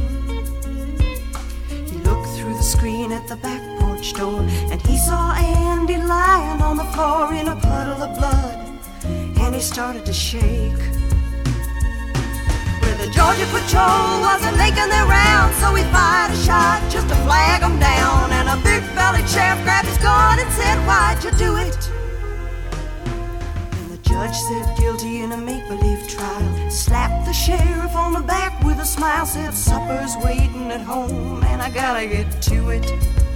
He looked through the screen at the back porch door, and he saw Andy lying on the floor in a puddle of blood, and he started to shake. Well, the Georgia patrol wasn't making their rounds, so he fired a shot just to flag them down, and a big-bellied sheriff grabbed his gun and said, why'd you do it? And the judge said guilty in a make-believe trial, slapped the sheriff on the back with a smile, said supper's waiting at home and I gotta get to it.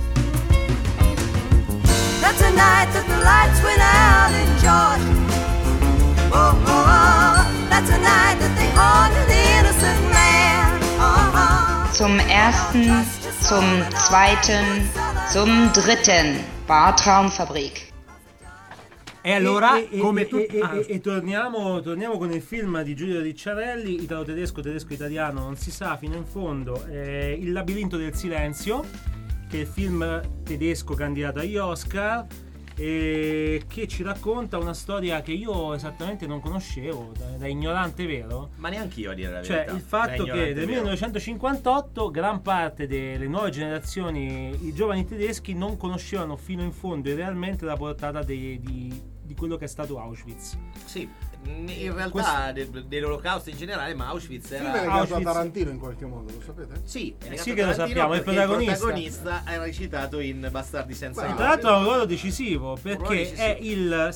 That's a night that the lights went out in Georgia. Oh, oh, oh. That's a night that they hung an innocent man. Oh, oh. Zum ersten, zum zweiten, zum dritten. Bartraumfabrik. E allora, e torniamo con il film di Giulio Ricciarelli, italo-tedesco, tedesco-italiano, non si sa fino in fondo. Il labirinto del silenzio, che è il film tedesco candidato agli Oscar, che ci racconta una storia che io esattamente non conoscevo, da ignorante vero. Ma neanche io a dire la Cioè verità. il fatto che nel 1958 gran parte delle nuove generazioni, i giovani tedeschi non conoscevano fino in fondo e realmente la portata di quello che è stato Auschwitz. Sì, in realtà dell'olocausto in generale, ma Auschwitz Il era... film è legato a Auschwitz- Tarantino in qualche modo, lo sapete? Sì, è legato sì a che lo Tarantino sappiamo, il perché il protagonista. protagonista era recitato in Bastardi senza Tra nome. l'altro ha un ruolo decisivo perché ruolo decisivo. è il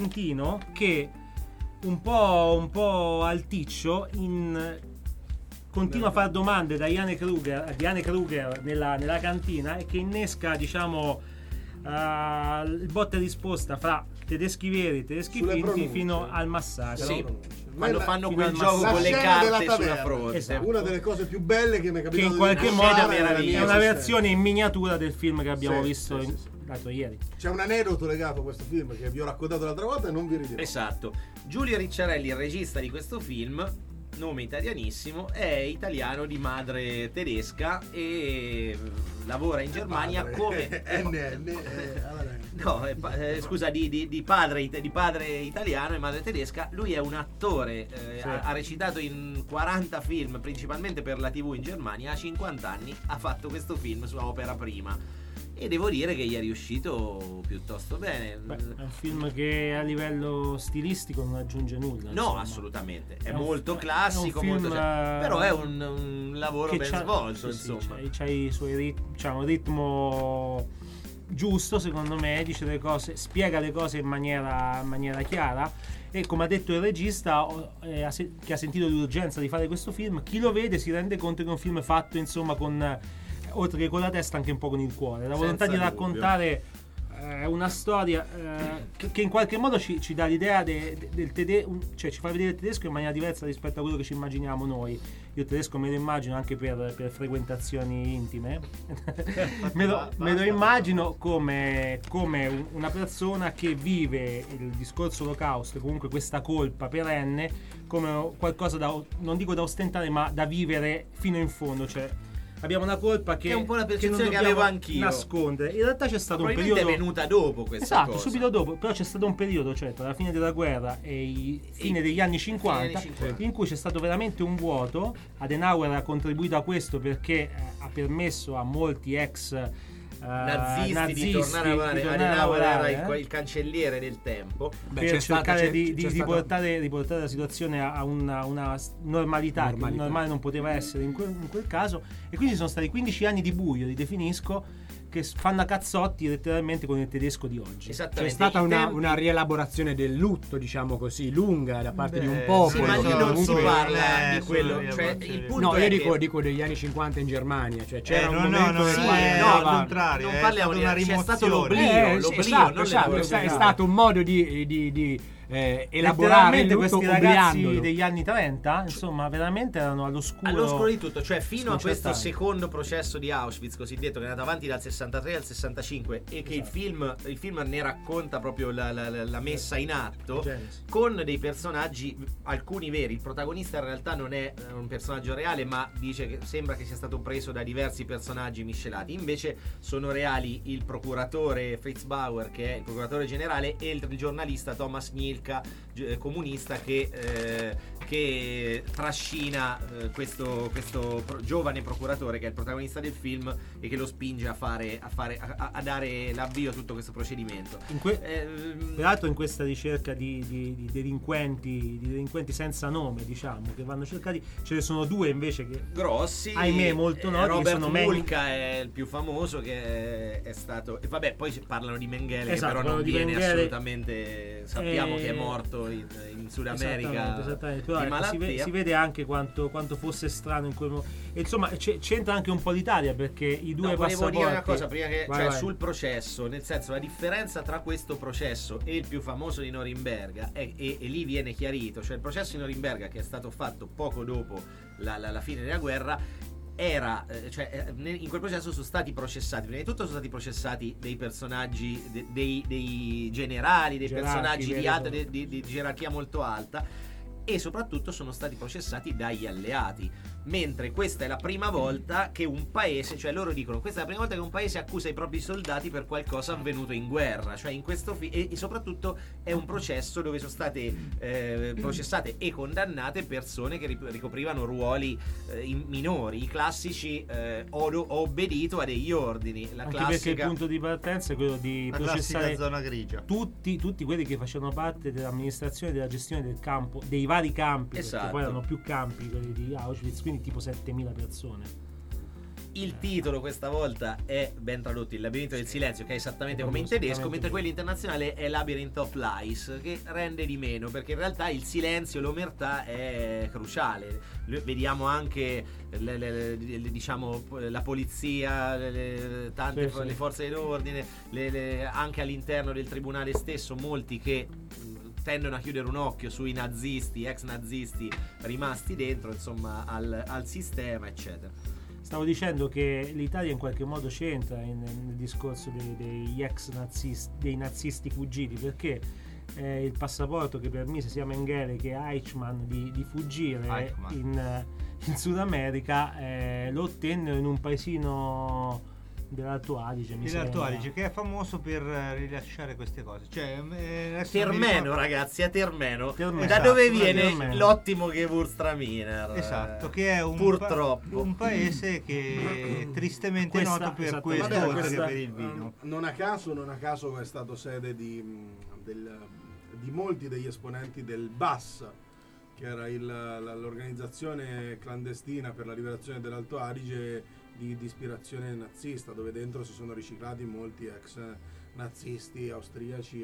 sergentino che un po' alticcio continua a fare domande da Diane Kruger nella cantina e che innesca, diciamo, il botta e risposta fra tedeschi veri e tedeschi Sulle finti pronunce. fino al massacro. Sì. Quando fanno fino quel al gioco massacro. con le scena della carte sulla taverna. fronte. Esatto. Una delle cose più belle che mi è capitato Che in di qualche vedere modo nella mia è una esistenza. versione in miniatura del film che abbiamo Sì, visto sì, l'altro ieri. C'è un aneddoto legato a questo film che vi ho raccontato l'altra volta e non vi ridirò. Esatto. Giulio Ricciarelli, il regista di questo film, nome italianissimo, è italiano di madre tedesca e lavora in Germania come scusa, di padre italiano e madre tedesca. Lui è un attore, ha recitato in 40 film, principalmente per la TV in Germania. A 50 anni ha fatto questo film, sua opera prima, e devo dire che gli è riuscito piuttosto bene. Beh, è un film che a livello stilistico non aggiunge nulla. No, insomma. assolutamente. È È un molto fi- classico, è un film, però è un lavoro che ben svolto, sì, insomma. c'ha i suoi c'ha un ritmo giusto, secondo me, dice le cose, spiega le cose in maniera chiara, e come ha detto il regista che ha sentito l'urgenza di fare questo film, chi lo vede si rende conto che è un film fatto, insomma, con oltre che con la testa anche un po' con il cuore, la volontà di raccontare una storia che in qualche modo ci dà l'idea del tedesco, cioè ci fa vedere il tedesco in maniera diversa rispetto a quello che ci immaginiamo noi. Io il tedesco me lo immagino anche per frequentazioni intime me lo immagino come una persona che vive il discorso olocausto e comunque questa colpa perenne come qualcosa non dico da ostentare, ma da vivere fino in fondo. Cioè abbiamo una colpa che è un po' la non percezione che dobbiamo avevo anch'io. nascondere. In realtà c'è stato un Probabilmente periodo, è venuta dopo questa esatto, cosa. subito dopo, però c'è stato un periodo, cioè tra la fine della guerra e il fine degli anni 50, in cui c'è stato veramente un vuoto. Adenauer ha contribuito a questo perché ha permesso a molti ex nazisti di tornare a lavorare. Adenauer era il cancelliere del tempo, per cercare di riportare la situazione a una normalità che normale non poteva essere in quel caso, e quindi sono stati 15 anni di buio, li definisco, che fanno a cazzotti letteralmente con il tedesco di oggi. C'è stata una rielaborazione del lutto, diciamo così, lunga da parte di un popolo. Sì, ma lì non si parla di quello, cioè, il punto io è dico degli anni 50 in Germania, cioè c'era un no, momento al contrario, non parliamo di una rimozione. C'è stato l'oblio, esatto, è stato un modo di elaborare il lutto questi ragazzi obliandolo. degli anni 30, insomma, veramente erano all'oscuro di tutto, cioè fino a questo secondo processo di Auschwitz cosiddetto, che è andato avanti dal 63 al 65 e che il film ne racconta proprio la messa in atto, con dei personaggi, alcuni veri. Il protagonista in realtà non è un personaggio reale, ma dice che sembra che sia stato preso da diversi personaggi miscelati. Invece sono reali il procuratore Fritz Bauer, che è il procuratore generale, e il giornalista Thomas Mielke, comunista, che trascina questo giovane procuratore, che è il protagonista del film, e che lo spinge a dare l'avvio a tutto questo procedimento. Peraltro in questa ricerca di delinquenti senza nome, diciamo, che vanno cercati, ce ne sono due invece che grossi, ahimè molto noti. Robert sono Mulca è il più famoso, che è stato, e vabbè, poi parlano di Mengele, esatto, che però non viene Mengele, assolutamente, sappiamo che è morto in Sud America, esattamente. di malattia. Si vede anche quanto fosse strano in quel momento. Insomma, c'entra anche un po' l'Italia, perché i due passaporti. Volevo dire una cosa prima che vai. Sul processo, nel senso, la differenza tra questo processo e il più famoso di Norimberga e lì viene chiarito, cioè il processo di Norimberga, che è stato fatto poco dopo la fine della guerra, in quel processo sono stati processati, prima di tutto sono stati processati dei personaggi, dei generali, dei personaggi di gerarchia molto alta, e soprattutto sono stati processati dagli alleati. Mentre questa è la prima volta che un paese, cioè loro dicono questa è la prima volta che un paese accusa i propri soldati per qualcosa avvenuto in guerra, cioè in questo e soprattutto è un processo dove sono state processate e condannate persone che ricoprivano ruoli minori, i classici ho obbedito a degli ordini, la anche classica, perché il punto di partenza è quello di processare zona grigia. tutti quelli che facevano parte dell'amministrazione e della gestione del campo, dei vari campi, esatto, perché poi erano più campi quelli di Auschwitz, quindi tipo 7.000 persone. Il titolo questa volta è ben tradotto Il labirinto del silenzio, che è esattamente come in tedesco, mentre quello internazionale è Labyrinth of Lies, che rende di meno, perché in realtà il silenzio, l'omertà è cruciale. Vediamo anche diciamo la polizia, le forze dell'ordine, anche all'interno del tribunale stesso, molti che tendono a chiudere un occhio sui nazisti, ex nazisti rimasti dentro, insomma, al sistema, eccetera. Stavo dicendo che l'Italia in qualche modo c'entra nel discorso degli ex nazisti, dei nazisti fuggiti, perché il passaporto che permise sia Mengele che Eichmann di fuggire in Sud America lo ottennero in un paesino dell'Alto Adige, che è famoso per rilasciare queste cose. Termeno, ragazzi, è Termeno. Da dove viene l'ottimo Gewürztraminer? Esatto, che è purtroppo un paese che tristemente è noto per questo, oltre che per il vino. Non a caso è stato sede di molti degli esponenti del BAS, che era l'organizzazione clandestina per la liberazione dell'Alto Adige di ispirazione nazista, dove dentro si sono riciclati molti ex nazisti austriaci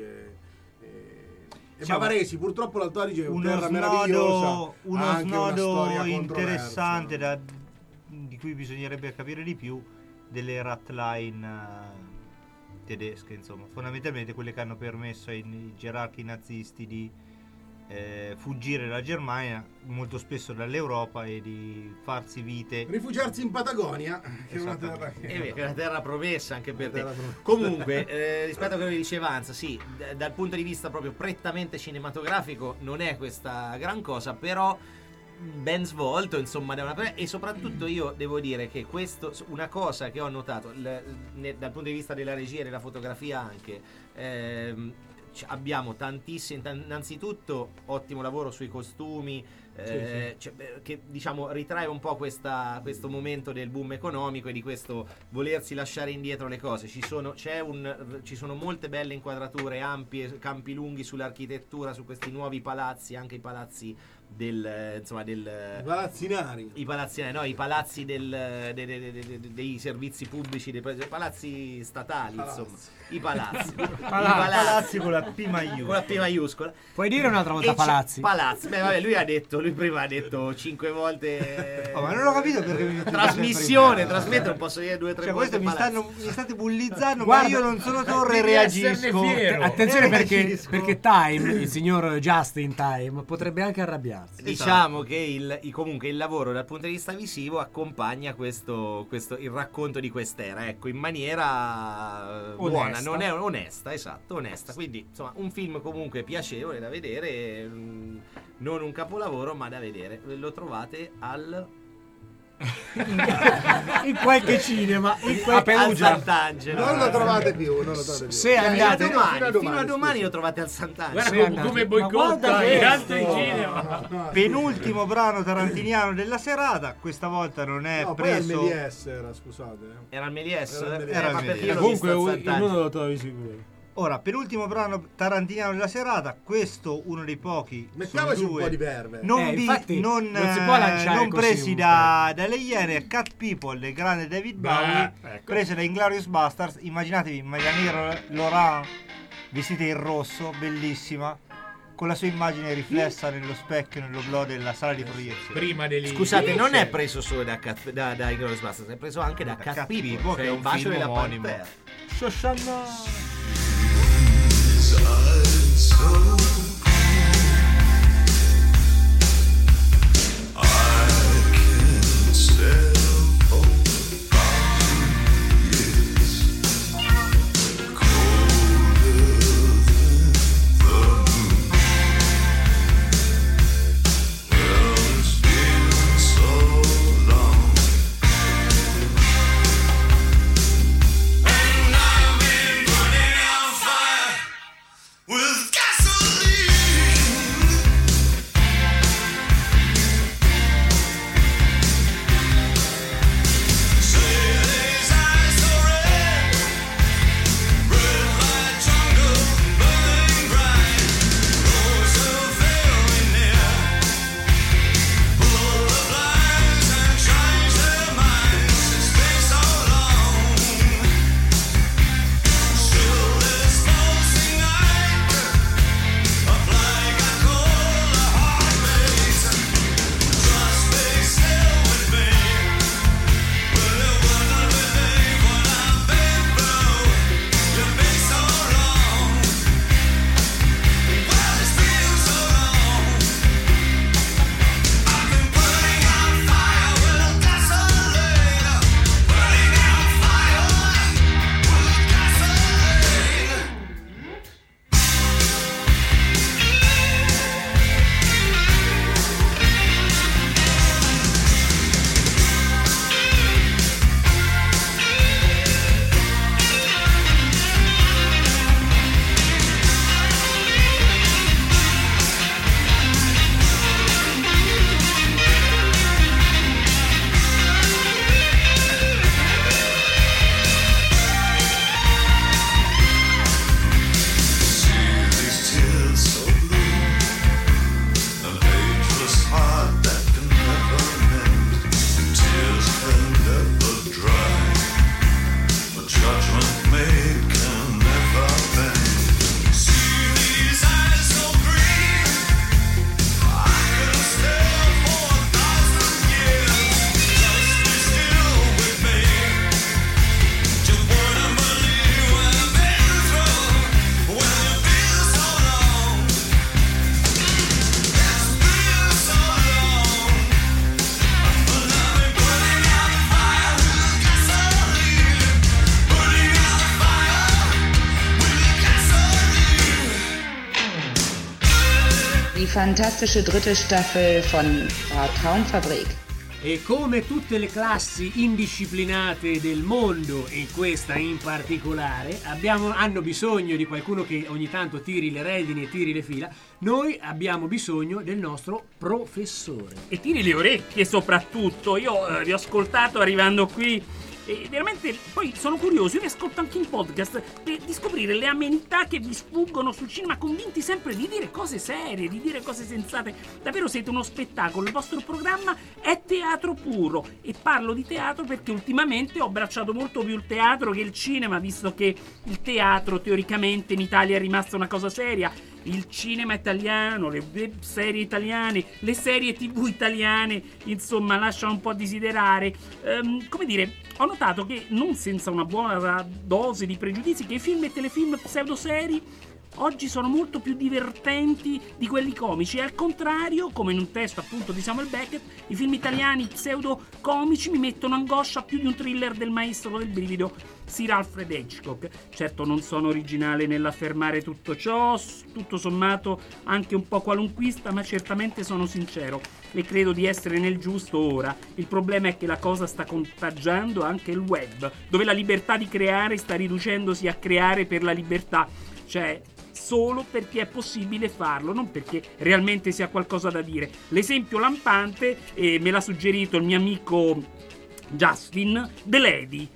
e bavaresi. Purtroppo l'Alto Adige è una terra meravigliosa, uno snodo interessante di cui bisognerebbe capire di più, delle Ratline tedesche, insomma, fondamentalmente quelle che hanno permesso ai gerarchi nazisti di fuggire dalla Germania, molto spesso dall'Europa, e di farsi vite, rifugiarsi in Patagonia, che è una terra promessa anche per te. Comunque rispetto a quello che diceva Anza, sì, dal punto di vista proprio prettamente cinematografico non è questa gran cosa, però ben svolto, insomma, e soprattutto io devo dire che questo, una cosa che ho notato dal punto di vista della regia e della fotografia anche, abbiamo tantissimi, innanzitutto ottimo lavoro sui costumi, che diciamo ritrae un po' questo momento del boom economico e di questo volersi lasciare indietro le cose. Ci sono molte belle inquadrature ampie, campi lunghi sull'architettura, su questi nuovi palazzi, anche i palazzi i palazzinari, no, i palazzi dei servizi pubblici, dei palazzi statali, insomma, i palazzi con la P maiuscola. Puoi dire un'altra volta palazzi? Beh, vabbè, lui prima ha detto 5 volte ma non ho capito perché trasmettere, non posso dire 2 o 3 volte. Mi state bullizzando. Guarda, ma io non sono torre e reagisco. Attenzione, perché Time, il signor Justin Time, potrebbe anche arrabbiarsi. Diciamo che comunque il lavoro dal punto di vista visivo accompagna il racconto di quest'era, ecco, in maniera buona, non è onesta. Quindi insomma un film comunque piacevole da vedere, non un capolavoro ma da vedere. Lo trovate in qualche cinema, a Perugia. Al Sant'Angelo. Non lo trovate più. Se andate fino a domani lo trovate al Sant'Angelo. Guarda come boicotta in altri cinema. Penultimo brano tarantiniano della serata. Questa volta non è preso. Era il Méliès, scusate. Era il Méliès? Era perché io l'ho comunque visto al Sant'Angelo. uno lo trovi sicuro. Ora, penultimo brano tarantiniano della serata, questo uno dei pochi. Mettiamoci un po' di verve. Non si può lanciare, non presi dalle Iene, Cat People del grande David Bowie, prese da Inglourious Basterds. Immaginatevi Marianne Laurent vestita in rosso, bellissima, con la sua immagine riflessa nello specchio, nell'oblò della sala di proiezione. Scusate, non è preso solo da Inglourious Basterds, è preso anche da Cat People, che è un bacio della Pantera. Shoshana. With gasoline. fantastische dritte Staffel von Traumfabrik. E come tutte le classi indisciplinate del mondo, e questa in particolare, hanno bisogno di qualcuno che ogni tanto tiri le redini e tiri le fila. Noi abbiamo bisogno del nostro professore. E tiri le orecchie soprattutto. Io vi ho ascoltato arrivando qui e veramente poi sono curioso, io vi ascolto anche in podcast di scoprire le amenità che vi sfuggono sul cinema, convinti sempre di dire cose serie, di dire cose sensate. Davvero siete uno spettacolo, il vostro programma è teatro puro, e parlo di teatro perché ultimamente ho abbracciato molto più il teatro che il cinema, visto che il teatro teoricamente in Italia è rimasta una cosa seria. Il cinema italiano, le web serie italiane, le serie TV italiane, insomma, lasciano un po' a desiderare. Come dire, ho notato che, non senza una buona dose di pregiudizi, che i film e telefilm pseudoseri oggi sono molto più divertenti di quelli comici, e al contrario, come in un testo appunto di Samuel Beckett, i film italiani pseudo-comici mi mettono angoscia più di un thriller del maestro del brivido Sir Alfred Hitchcock. Certo, non sono originale nell'affermare tutto ciò, tutto sommato anche un po' qualunquista, ma certamente sono sincero e credo di essere nel giusto ora. Il problema è che la cosa sta contagiando anche il web, dove la libertà di creare sta riducendosi a creare per la libertà, cioè solo perché è possibile farlo, non perché realmente si ha qualcosa da dire. L'esempio lampante, me l'ha suggerito il mio amico Justin, The Lady.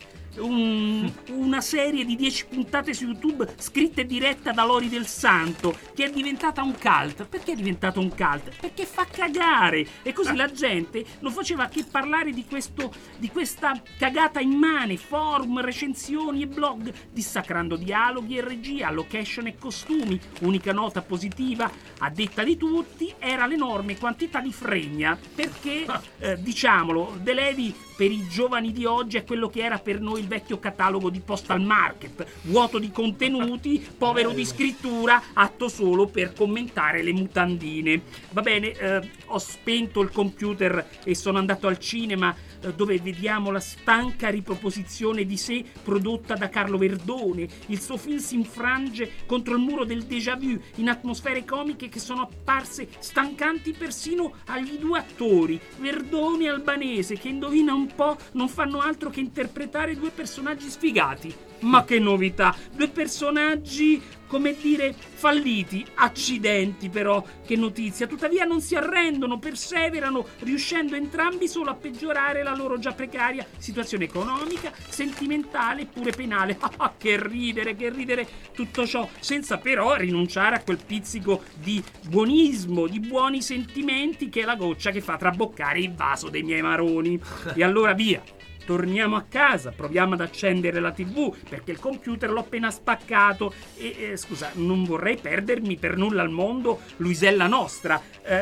Una serie di 10 puntate su YouTube scritta e diretta da Lori del Santo, che è diventata un cult. Perché è diventato un cult? Perché fa cagare, e così la gente non faceva che parlare di questa cagata immane, forum, recensioni e blog, dissacrando dialoghi e regia, location e costumi. Unica nota positiva, a detta di tutti, era l'enorme quantità di fregna, perché diciamolo, The Lady per i giovani di oggi è quello che era per noi il vecchio catalogo di Postal Market, vuoto di contenuti, povero di scrittura, atto solo per commentare le mutandine. Va bene, ho spento il computer e sono andato al cinema, dove vediamo la stanca riproposizione di sé prodotta da Carlo Verdone. Il suo film si infrange contro il muro del déjà vu in atmosfere comiche che sono apparse stancanti persino agli due attori, Verdone e Albanese, che indovina un po' non fanno altro che interpretare due personaggi sfigati. Ma che novità! Due personaggi, come dire, falliti. Accidenti però, che notizia! Tuttavia non si arrendono, perseverano, riuscendo entrambi solo a peggiorare la loro già precaria situazione economica, sentimentale e pure penale. Che ridere tutto ciò, senza però rinunciare a quel pizzico di buonismo, di buoni sentimenti, che è la goccia che fa traboccare il vaso dei miei maroni. E allora via! Torniamo a casa, proviamo ad accendere la TV, perché il computer l'ho appena spaccato e scusa, non vorrei perdermi per nulla al mondo Luisella Nostra,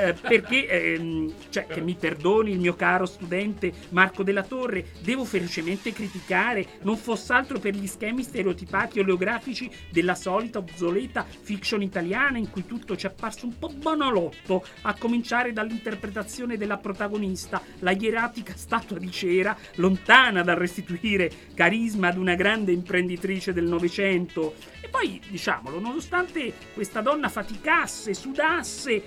perché, cioè, che mi perdoni il mio caro studente Marco Della Torre, devo felicemente criticare, non fosse altro per gli schemi stereotipati oleografici della solita obsoleta fiction italiana, in cui tutto ci è apparso un po' banalotto, a cominciare dall'interpretazione della protagonista, la ieratica statua di cera, lontana dal restituire carisma ad una grande imprenditrice del Novecento. E poi, diciamolo, nonostante questa donna faticasse, sudasse,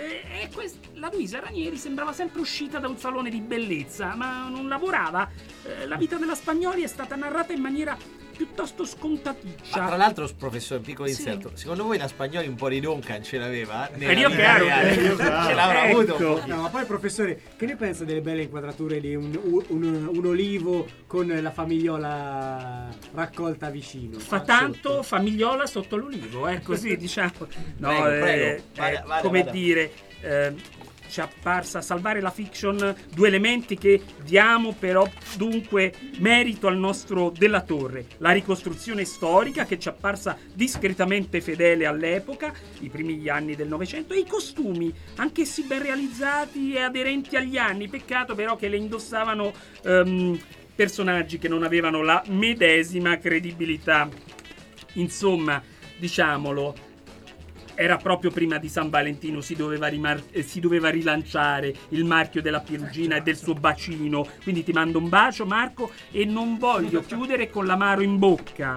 la Luisa Ranieri sembrava sempre uscita da un salone di bellezza, ma non lavorava. La vita della Spagnoli è stata narrata in maniera piuttosto scontaticcia. Ma tra l'altro, professore, piccolo inserto, secondo voi la Spagnoli un po' di Duncan ce l'aveva? Io chiaro, ce l'avrà avuto. No, ma poi professore, che ne pensa delle belle inquadrature di un olivo con la famigliola raccolta vicino? Fa tanto sotto. Famigliola sotto l'olivo, così diciamo. No, prego. Come dire, ci è apparsa a salvare la fiction due elementi che diamo però dunque merito al nostro Della Torre: la ricostruzione storica, che ci è apparsa discretamente fedele all'epoca, i primi anni del Novecento, e i costumi, anch'essi ben realizzati e aderenti agli anni. Peccato però che le indossavano personaggi che non avevano la medesima credibilità. Insomma, diciamolo, era proprio prima di San Valentino, si doveva rilanciare il marchio della Perugina e del suo bacino. Quindi ti mando un bacio, Marco, e non voglio chiudere con l'amaro in bocca.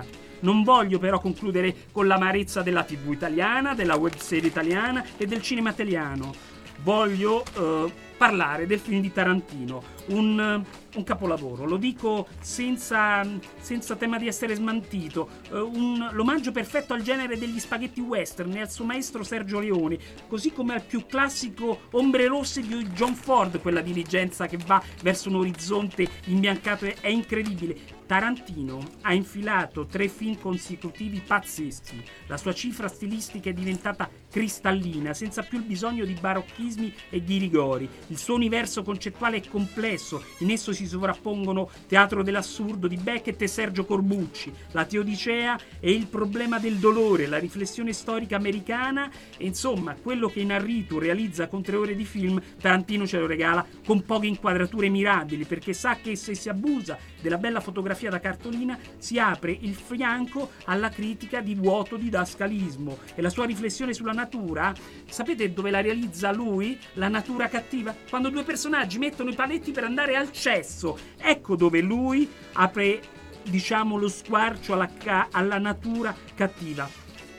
Non voglio però concludere con l'amarezza della TV italiana, della web serie italiana e del cinema italiano. Voglio parlare del film di Tarantino, un capolavoro, lo dico senza tema di essere smantito, l'omaggio perfetto al genere degli spaghetti western e al suo maestro Sergio Leone, così come al più classico Ombre Rosse di John Ford, quella diligenza che va verso un orizzonte imbiancato, è incredibile. Tarantino ha infilato 3 film consecutivi pazzeschi. La sua cifra stilistica è diventata cristallina, senza più il bisogno di barocchismi e di rigori. Il suo universo concettuale è complesso, in esso si sovrappongono Teatro dell'assurdo di Beckett e Sergio Corbucci, la Teodicea e il problema del dolore, la riflessione storica americana, e insomma quello che Inarritu realizza con 3 ore di film, Tarantino ce lo regala con poche inquadrature mirabili, perché sa che se si abusa della bella fotografia da cartolina si apre il fianco alla critica di vuoto didascalismo. E la sua riflessione sulla natura, sapete dove la realizza lui? La natura cattiva, quando 2 personaggi mettono i paletti per andare al cesso, ecco dove lui apre, diciamo, lo squarcio alla natura cattiva.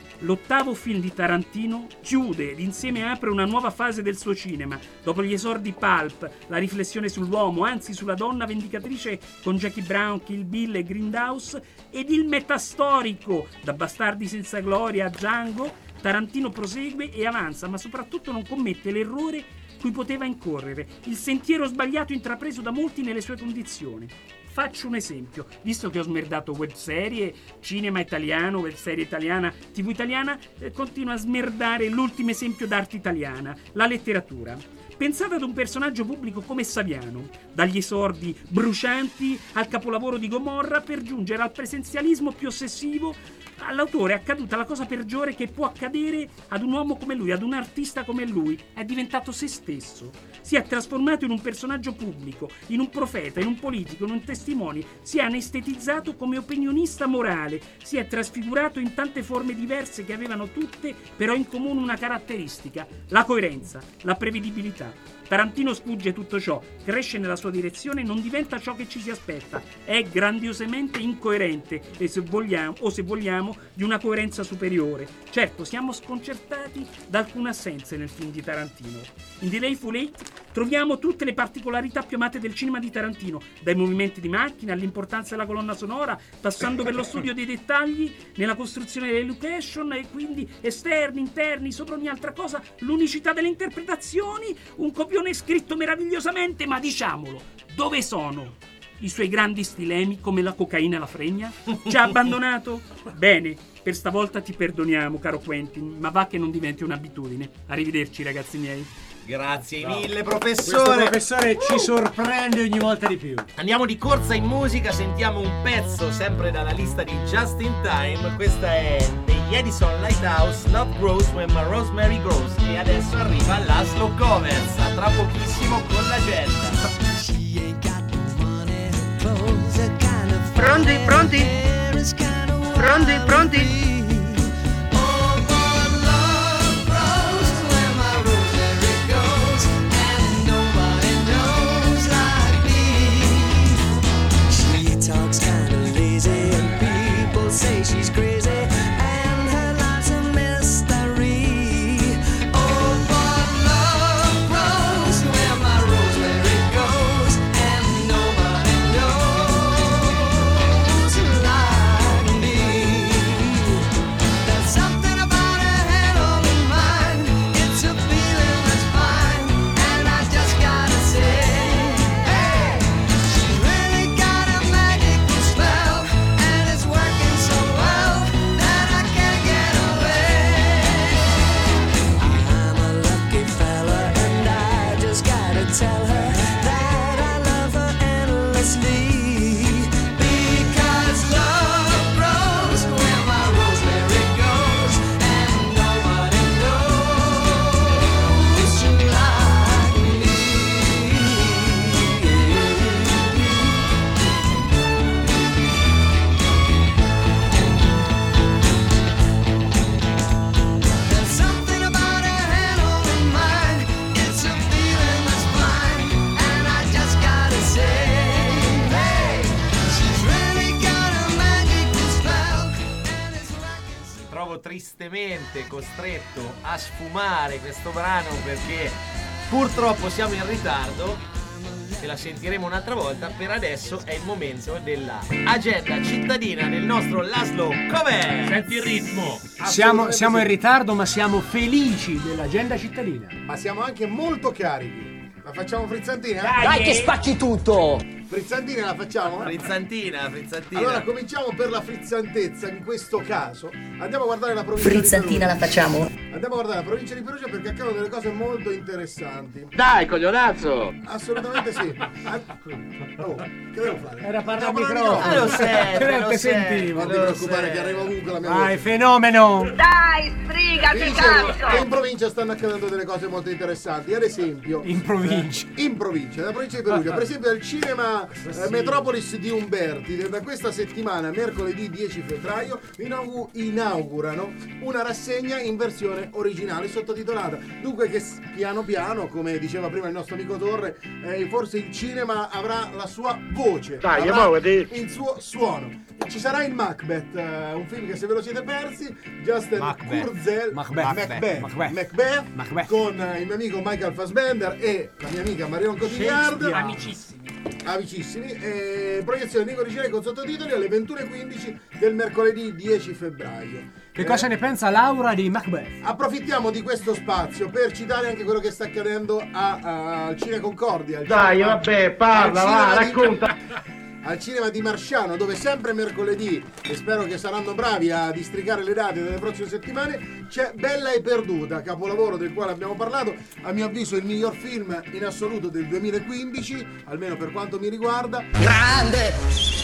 L'8º film di Tarantino chiude ed insieme apre una nuova fase del suo cinema. Dopo gli esordi pulp, la riflessione sull'uomo, anzi sulla donna vendicatrice con Jackie Brown, Kill Bill e Grindhouse, ed il metastorico da Bastardi senza gloria a Django, Tarantino prosegue e avanza, ma soprattutto non commette l'errore cui poteva incorrere, il sentiero sbagliato intrapreso da molti nelle sue condizioni. Faccio un esempio, visto che ho smerdato webserie, cinema italiano, webserie italiana, TV italiana, continuo a smerdare l'ultimo esempio d'arte italiana, la letteratura. Pensate ad un personaggio pubblico come Saviano, dagli esordi brucianti al capolavoro di Gomorra, per giungere al presenzialismo più ossessivo. All'autore è accaduta la cosa peggiore che può accadere ad un uomo come lui, ad un artista come lui. È diventato se stesso. Si è trasformato in un personaggio pubblico, in un profeta, in un politico, in un testimone. Si è anestetizzato come opinionista morale. Si è trasfigurato in tante forme diverse che avevano tutte però in comune una caratteristica: la coerenza, la prevedibilità. Tarantino sfugge tutto ciò, cresce nella sua direzione e non diventa ciò che ci si aspetta. È grandiosamente incoerente e se vogliamo di una coerenza superiore. Certo, siamo sconcertati da alcune assenze nel film di Tarantino. In Delightful Eight troviamo tutte le particolarità più amate del cinema di Tarantino, dai movimenti di macchina all'importanza della colonna sonora, passando per lo studio dei dettagli nella costruzione delle location e quindi esterni, interni, sopra ogni altra cosa, l'unicità delle interpretazioni, un copione scritto meravigliosamente, ma diciamolo, dove sono i suoi grandi stilemi come la cocaina e la fregna? Ci ha abbandonato? Bene, per stavolta ti perdoniamo, caro Quentin, ma va che non diventi un'abitudine. Arrivederci, ragazzi miei. Grazie No. mille, Questo professore. professore ci sorprende ogni volta di più. Andiamo di corsa in musica, sentiamo un pezzo sempre dalla lista di Just in Time. Questa è degli Edison Lighthouse, Love Grows When My Rosemary Grows. E adesso arriva la slow covers, a tra pochissimo con l'agenda. Pronti, pronti? Pronti, pronti? Say she's crazy and her life's a mystery. Oh, but love grows where my rosemary goes, and nobody knows like me. There's something about her head on mine. It's a feeling that's fine, and I just gotta say, hey, she's really got a magical spell, and it's working so well that I can't get away. I'm a lucky fella and I just gotta tell her that I love her endlessly. Because love grows where my rosemary goes, and nobody knows like me. There's something about her head on mine. It's a feeling that's fine, and I just gotta say that trovo tristemente costretto a sfumare questo brano perché purtroppo siamo in ritardo e la sentiremo un'altra volta. Per adesso è il momento della agenda cittadina del nostro Laszlo Com'è? Senti il ritmo. Siamo in ritardo, ma siamo felici dell'agenda cittadina. Ma siamo anche molto carichi. La facciamo frizzantina? Dai che spacchi tutto! Frizzantina la facciamo? Frizzantina. Allora cominciamo per la frizzantezza in questo caso. Andiamo a guardare la provincia Frizzantina di la facciamo? Andiamo a guardare la provincia di Perugia perché accadono delle cose molto interessanti. Dai, coglionazzo! Assolutamente sì. Oh, che devo fare? Era parlare al Devo microfono. Lo sento, Te sentivo. Non ti preoccupare che arriva ovunque la mia Vai, voce. fenomeno! Dai, sbrigati, Dicevo che in provincia stanno accadendo delle cose molto interessanti. Ad esempio In provincia. in provincia, nella provincia di Perugia, per esempio al cinema Metropolis di Umberti, da questa settimana, mercoledì 10 febbraio, inaugurano una rassegna in versione originale sottotitolata. Dunque che piano piano, come diceva prima il nostro amico Torre, forse il cinema avrà la sua voce, Dai, avrà muoviti. il suo suono. Ci sarà il Macbeth, un film che se ve lo siete persi, Justin Kurzel, Macbeth, con il mio amico Michael Fassbender e la mia amica Marion Cotillard, amicissimi, proiezione in lingua originale con sottotitoli alle 21:15 del mercoledì 10 febbraio. Che cosa ne pensa Laura di Macbeth? Approfittiamo di questo spazio per citare anche quello che sta accadendo al Cine Concordia. Dai, vabbè, parla, va, racconta. Al cinema di Marsciano, dove sempre mercoledì, e spero che saranno bravi a districare le date delle prossime settimane, c'è Bella e Perduta, capolavoro del quale abbiamo parlato, a mio avviso il miglior film in assoluto del 2015, almeno per quanto mi riguarda. Grande!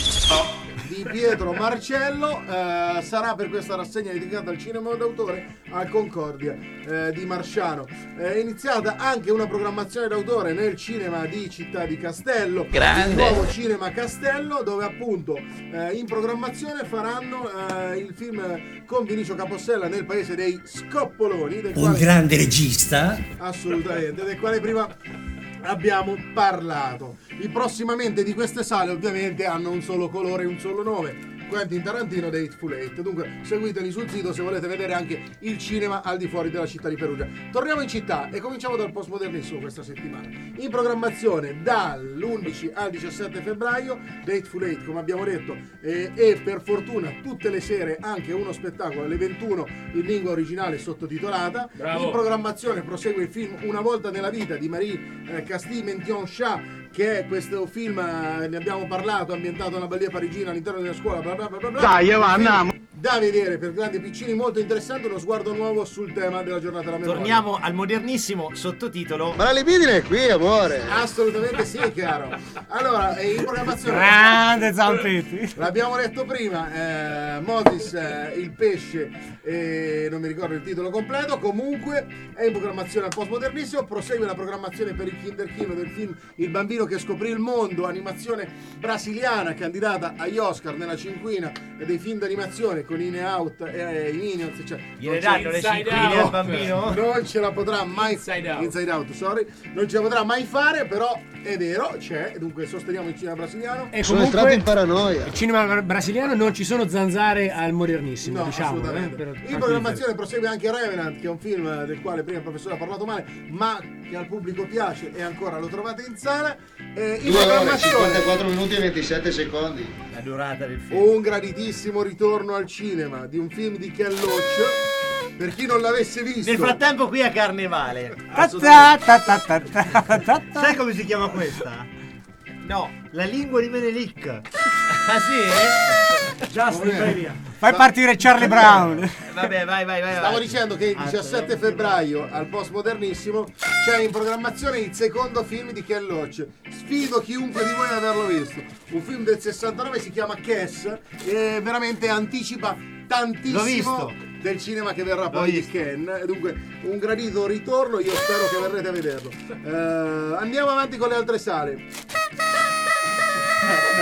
Di Pietro Marcello, sarà per questa rassegna dedicata al cinema d'autore al Concordia di Marsciano. È iniziata anche una programmazione d'autore nel cinema di Città di Castello, il nuovo cinema Castello, dove appunto in programmazione faranno il film con Vinicio Capossella nel paese dei Scoppoloni, del quale, grande regista. assolutamente, del quale prima abbiamo parlato. I prossimamente di queste sale ovviamente hanno un solo colore e un solo nome: Quentin Tarantino The Hateful Eight. Dunque seguiteli sul sito se volete vedere anche il cinema al di fuori della città di Perugia. Torniamo in città e cominciamo dal postmodernissimo questa settimana. In programmazione dall'11 al 17 febbraio The Hateful Eight, come abbiamo detto, e per fortuna tutte le sere anche uno spettacolo alle 21 in lingua originale sottotitolata. Bravo. In programmazione prosegue il film Una volta nella vita di Marie Castille-Mention-Chat, che è questo film, ne abbiamo parlato, ambientato nella Balia parigina all'interno della scuola, bla bla bla bla bla. Dai, andiamo. Da vedere per grandi e piccini, molto interessante, uno sguardo nuovo sul tema della giornata della memoria. Torniamo al modernissimo sottotitolo. Ma la libidine è qui, amore. Assolutamente sì, chiaro. Allora, in programmazione Grande Zampetti. l'abbiamo detto prima, Moses, il pesce, non mi ricordo il titolo completo, comunque è in programmazione al postmodernissimo. Prosegue la programmazione per il Kinderkino del film Il bambino che scoprì il mondo, animazione brasiliana candidata agli Oscar nella cinquina dei film d'animazione con In Out e i Minions, cioè, Gliene danno le cinquine al bambino? non ce la potrà mai Inside Out. sorry, non ce la potrà mai fare, però è vero, c'è, dunque sosteniamo il cinema brasiliano. E Sono entrato in comunque paranoia. il cinema brasiliano non ci sono zanzare al modernissimo, No, diciamo. assolutamente. In programmazione prosegue anche Revenant, che è un film del quale prima il professore ha parlato male, ma che al pubblico piace e ancora lo trovate in sala. In 2 ore, programmazione 54 minuti e 27 secondi. La durata del film. un graditissimo ritorno al cinema di un film di Ken Loach, per chi non l'avesse visto. Nel frattempo qui a Carnevale. Sai come si chiama questa? No. La lingua di Menelik. Ah sì? Justin, vai via. Fai partire Charlie Brown. Vabbè, vai. Stavo dicendo che il 17 febbraio al postmodernissimo c'è in programmazione il secondo film di Ken Loach. Sfido chiunque di voi ad averlo visto. Un film del 69, si chiama Cass, e veramente anticipa tantissimo L'ho visto. del cinema che verrà poi di Ken. Dunque un gradito ritorno, io spero che verrete a vederlo. Andiamo avanti con le altre sale.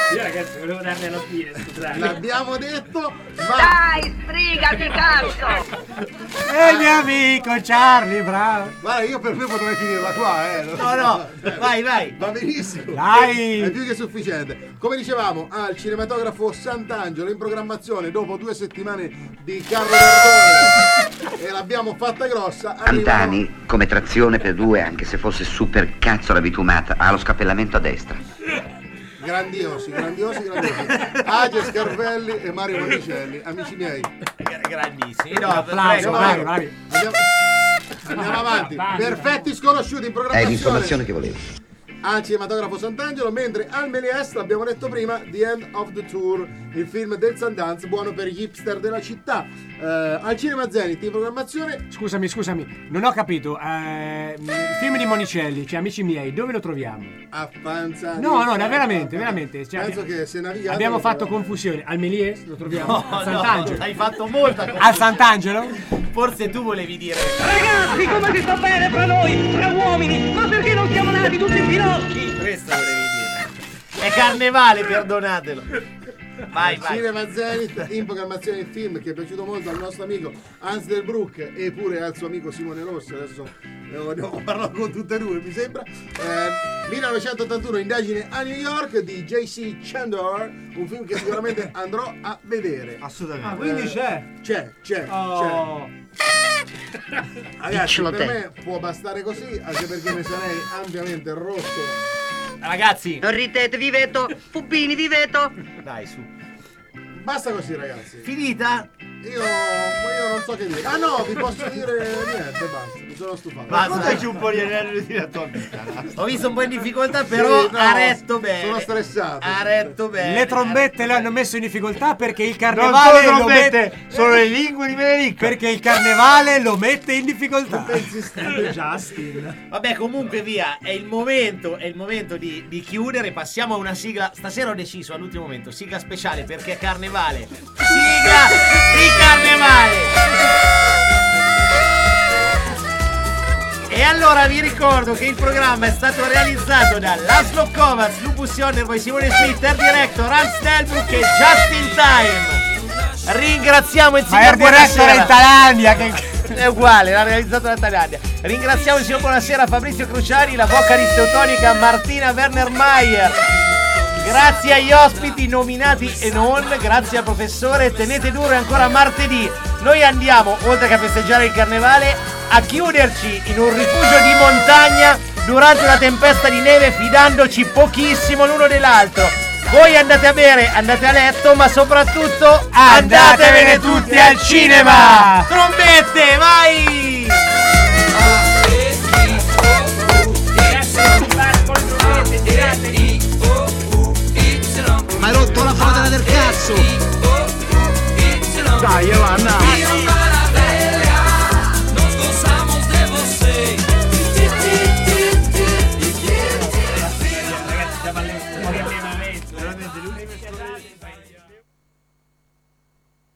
Io ragazzi volevo darmi alla fine, scusate. L'abbiamo detto, ma... Dai, sbrigati, cazzo! E il mio amico Charlie Brown. Guarda, io per me potrei finirla qua, No, vai. Va benissimo. Dai. È più che sufficiente. Come dicevamo, al cinematografo Sant'Angelo in programmazione dopo 2 settimane di Carlo Verdone e l'abbiamo fatta grossa. Antani, come trazione per 2, anche se fosse super cazzo la bitumata, ha lo scappellamento a destra. Grandiosi. Age Scarvelli e Mario Monticelli, amici miei. Grandissimi. Un applauso, bravi. Andiamo avanti. Perfetti sconosciuti in È programmazione. l'informazione che volevo. Al cinematografo Sant'Angelo, mentre al Méliès, l'abbiamo detto prima, The End of the Tour, il film del Sundance, buono per gli hipster della città. Al Cinema Zenith in programmazione. Scusami, non ho capito. Il film di Monicelli, cioè amici miei, dove lo troviamo? A Panza. No, veramente. Cioè, Penso che se navigato abbiamo lo fatto troviamo. confusione. Al Méliès lo troviamo? No, a Sant'Angelo. hai fatto molta confusione. Al Sant'Angelo? Forse tu volevi dire. Ragazzi, come si sta bene fra noi, fra uomini? Ma perché non siamo nati tutti in ginocchi? Questo volevi dire. È carnevale, perdonatelo. Vai. Cinema Zenith in programmazione il film che è piaciuto molto al nostro amico Hans Del Broek e pure al suo amico Simone Rossi. Adesso ne ho parlato con tutte e due, mi sembra. 1981, Indagine a New York di J.C. Chandor, un film che sicuramente andrò a vedere. Assolutamente. Quindi C'è. Ragazzi, per me può bastare così, anche perché ne sarei ampiamente rotto. Ragazzi, Non ridete, viveto! Pupini, viveto! dai, su. Basta così, ragazzi. Finita? Io non so che dire. Ah no, vi posso dire niente, basta. Mi sono stufato. Raccontaci un po' di aneddoti della tua vita. Ho visto un po' in difficoltà, però Sì, no, ha retto bene. sono stressato. Ha retto bene. Le trombette le hanno messo in difficoltà perché il Non carnevale sono lo trombette, mette. sono le lingue di Benedicto. Perché il carnevale lo mette in difficoltà. Justin. Vabbè, comunque via, è il momento di chiudere. Passiamo a una sigla. Stasera ho deciso all'ultimo momento, sigla speciale perché è carnevale. Sigla di carnevale. E allora vi ricordo che il programma è stato realizzato da Laszlo Kovacs, Lupus Jonnerboy, Simone Smith, Air Director, Hans Delbruck e Just in Time. Ringraziamo il Ma signor è diretto Buonasera. in Thailandia che... È uguale, l'ha realizzato da Thailandia. Ringraziamo il signor Buonasera Fabrizio Cruciani, la vocalist teutonica Martina Werner Mayer. Grazie agli ospiti nominati e non, grazie al professore, tenete duro e ancora martedì. Noi andiamo, oltre che a festeggiare il carnevale, a chiuderci in un rifugio di montagna durante una tempesta di neve, fidandoci pochissimo l'uno dell'altro. Voi andate a bere, andate a letto, ma soprattutto andatevene tutti al cinema! Trombette, vai! Ma hai rotto la fodera del cazzo! Dai, Giovanna! Ragazzi, siamo all'allenamento. Veramente l'ultimo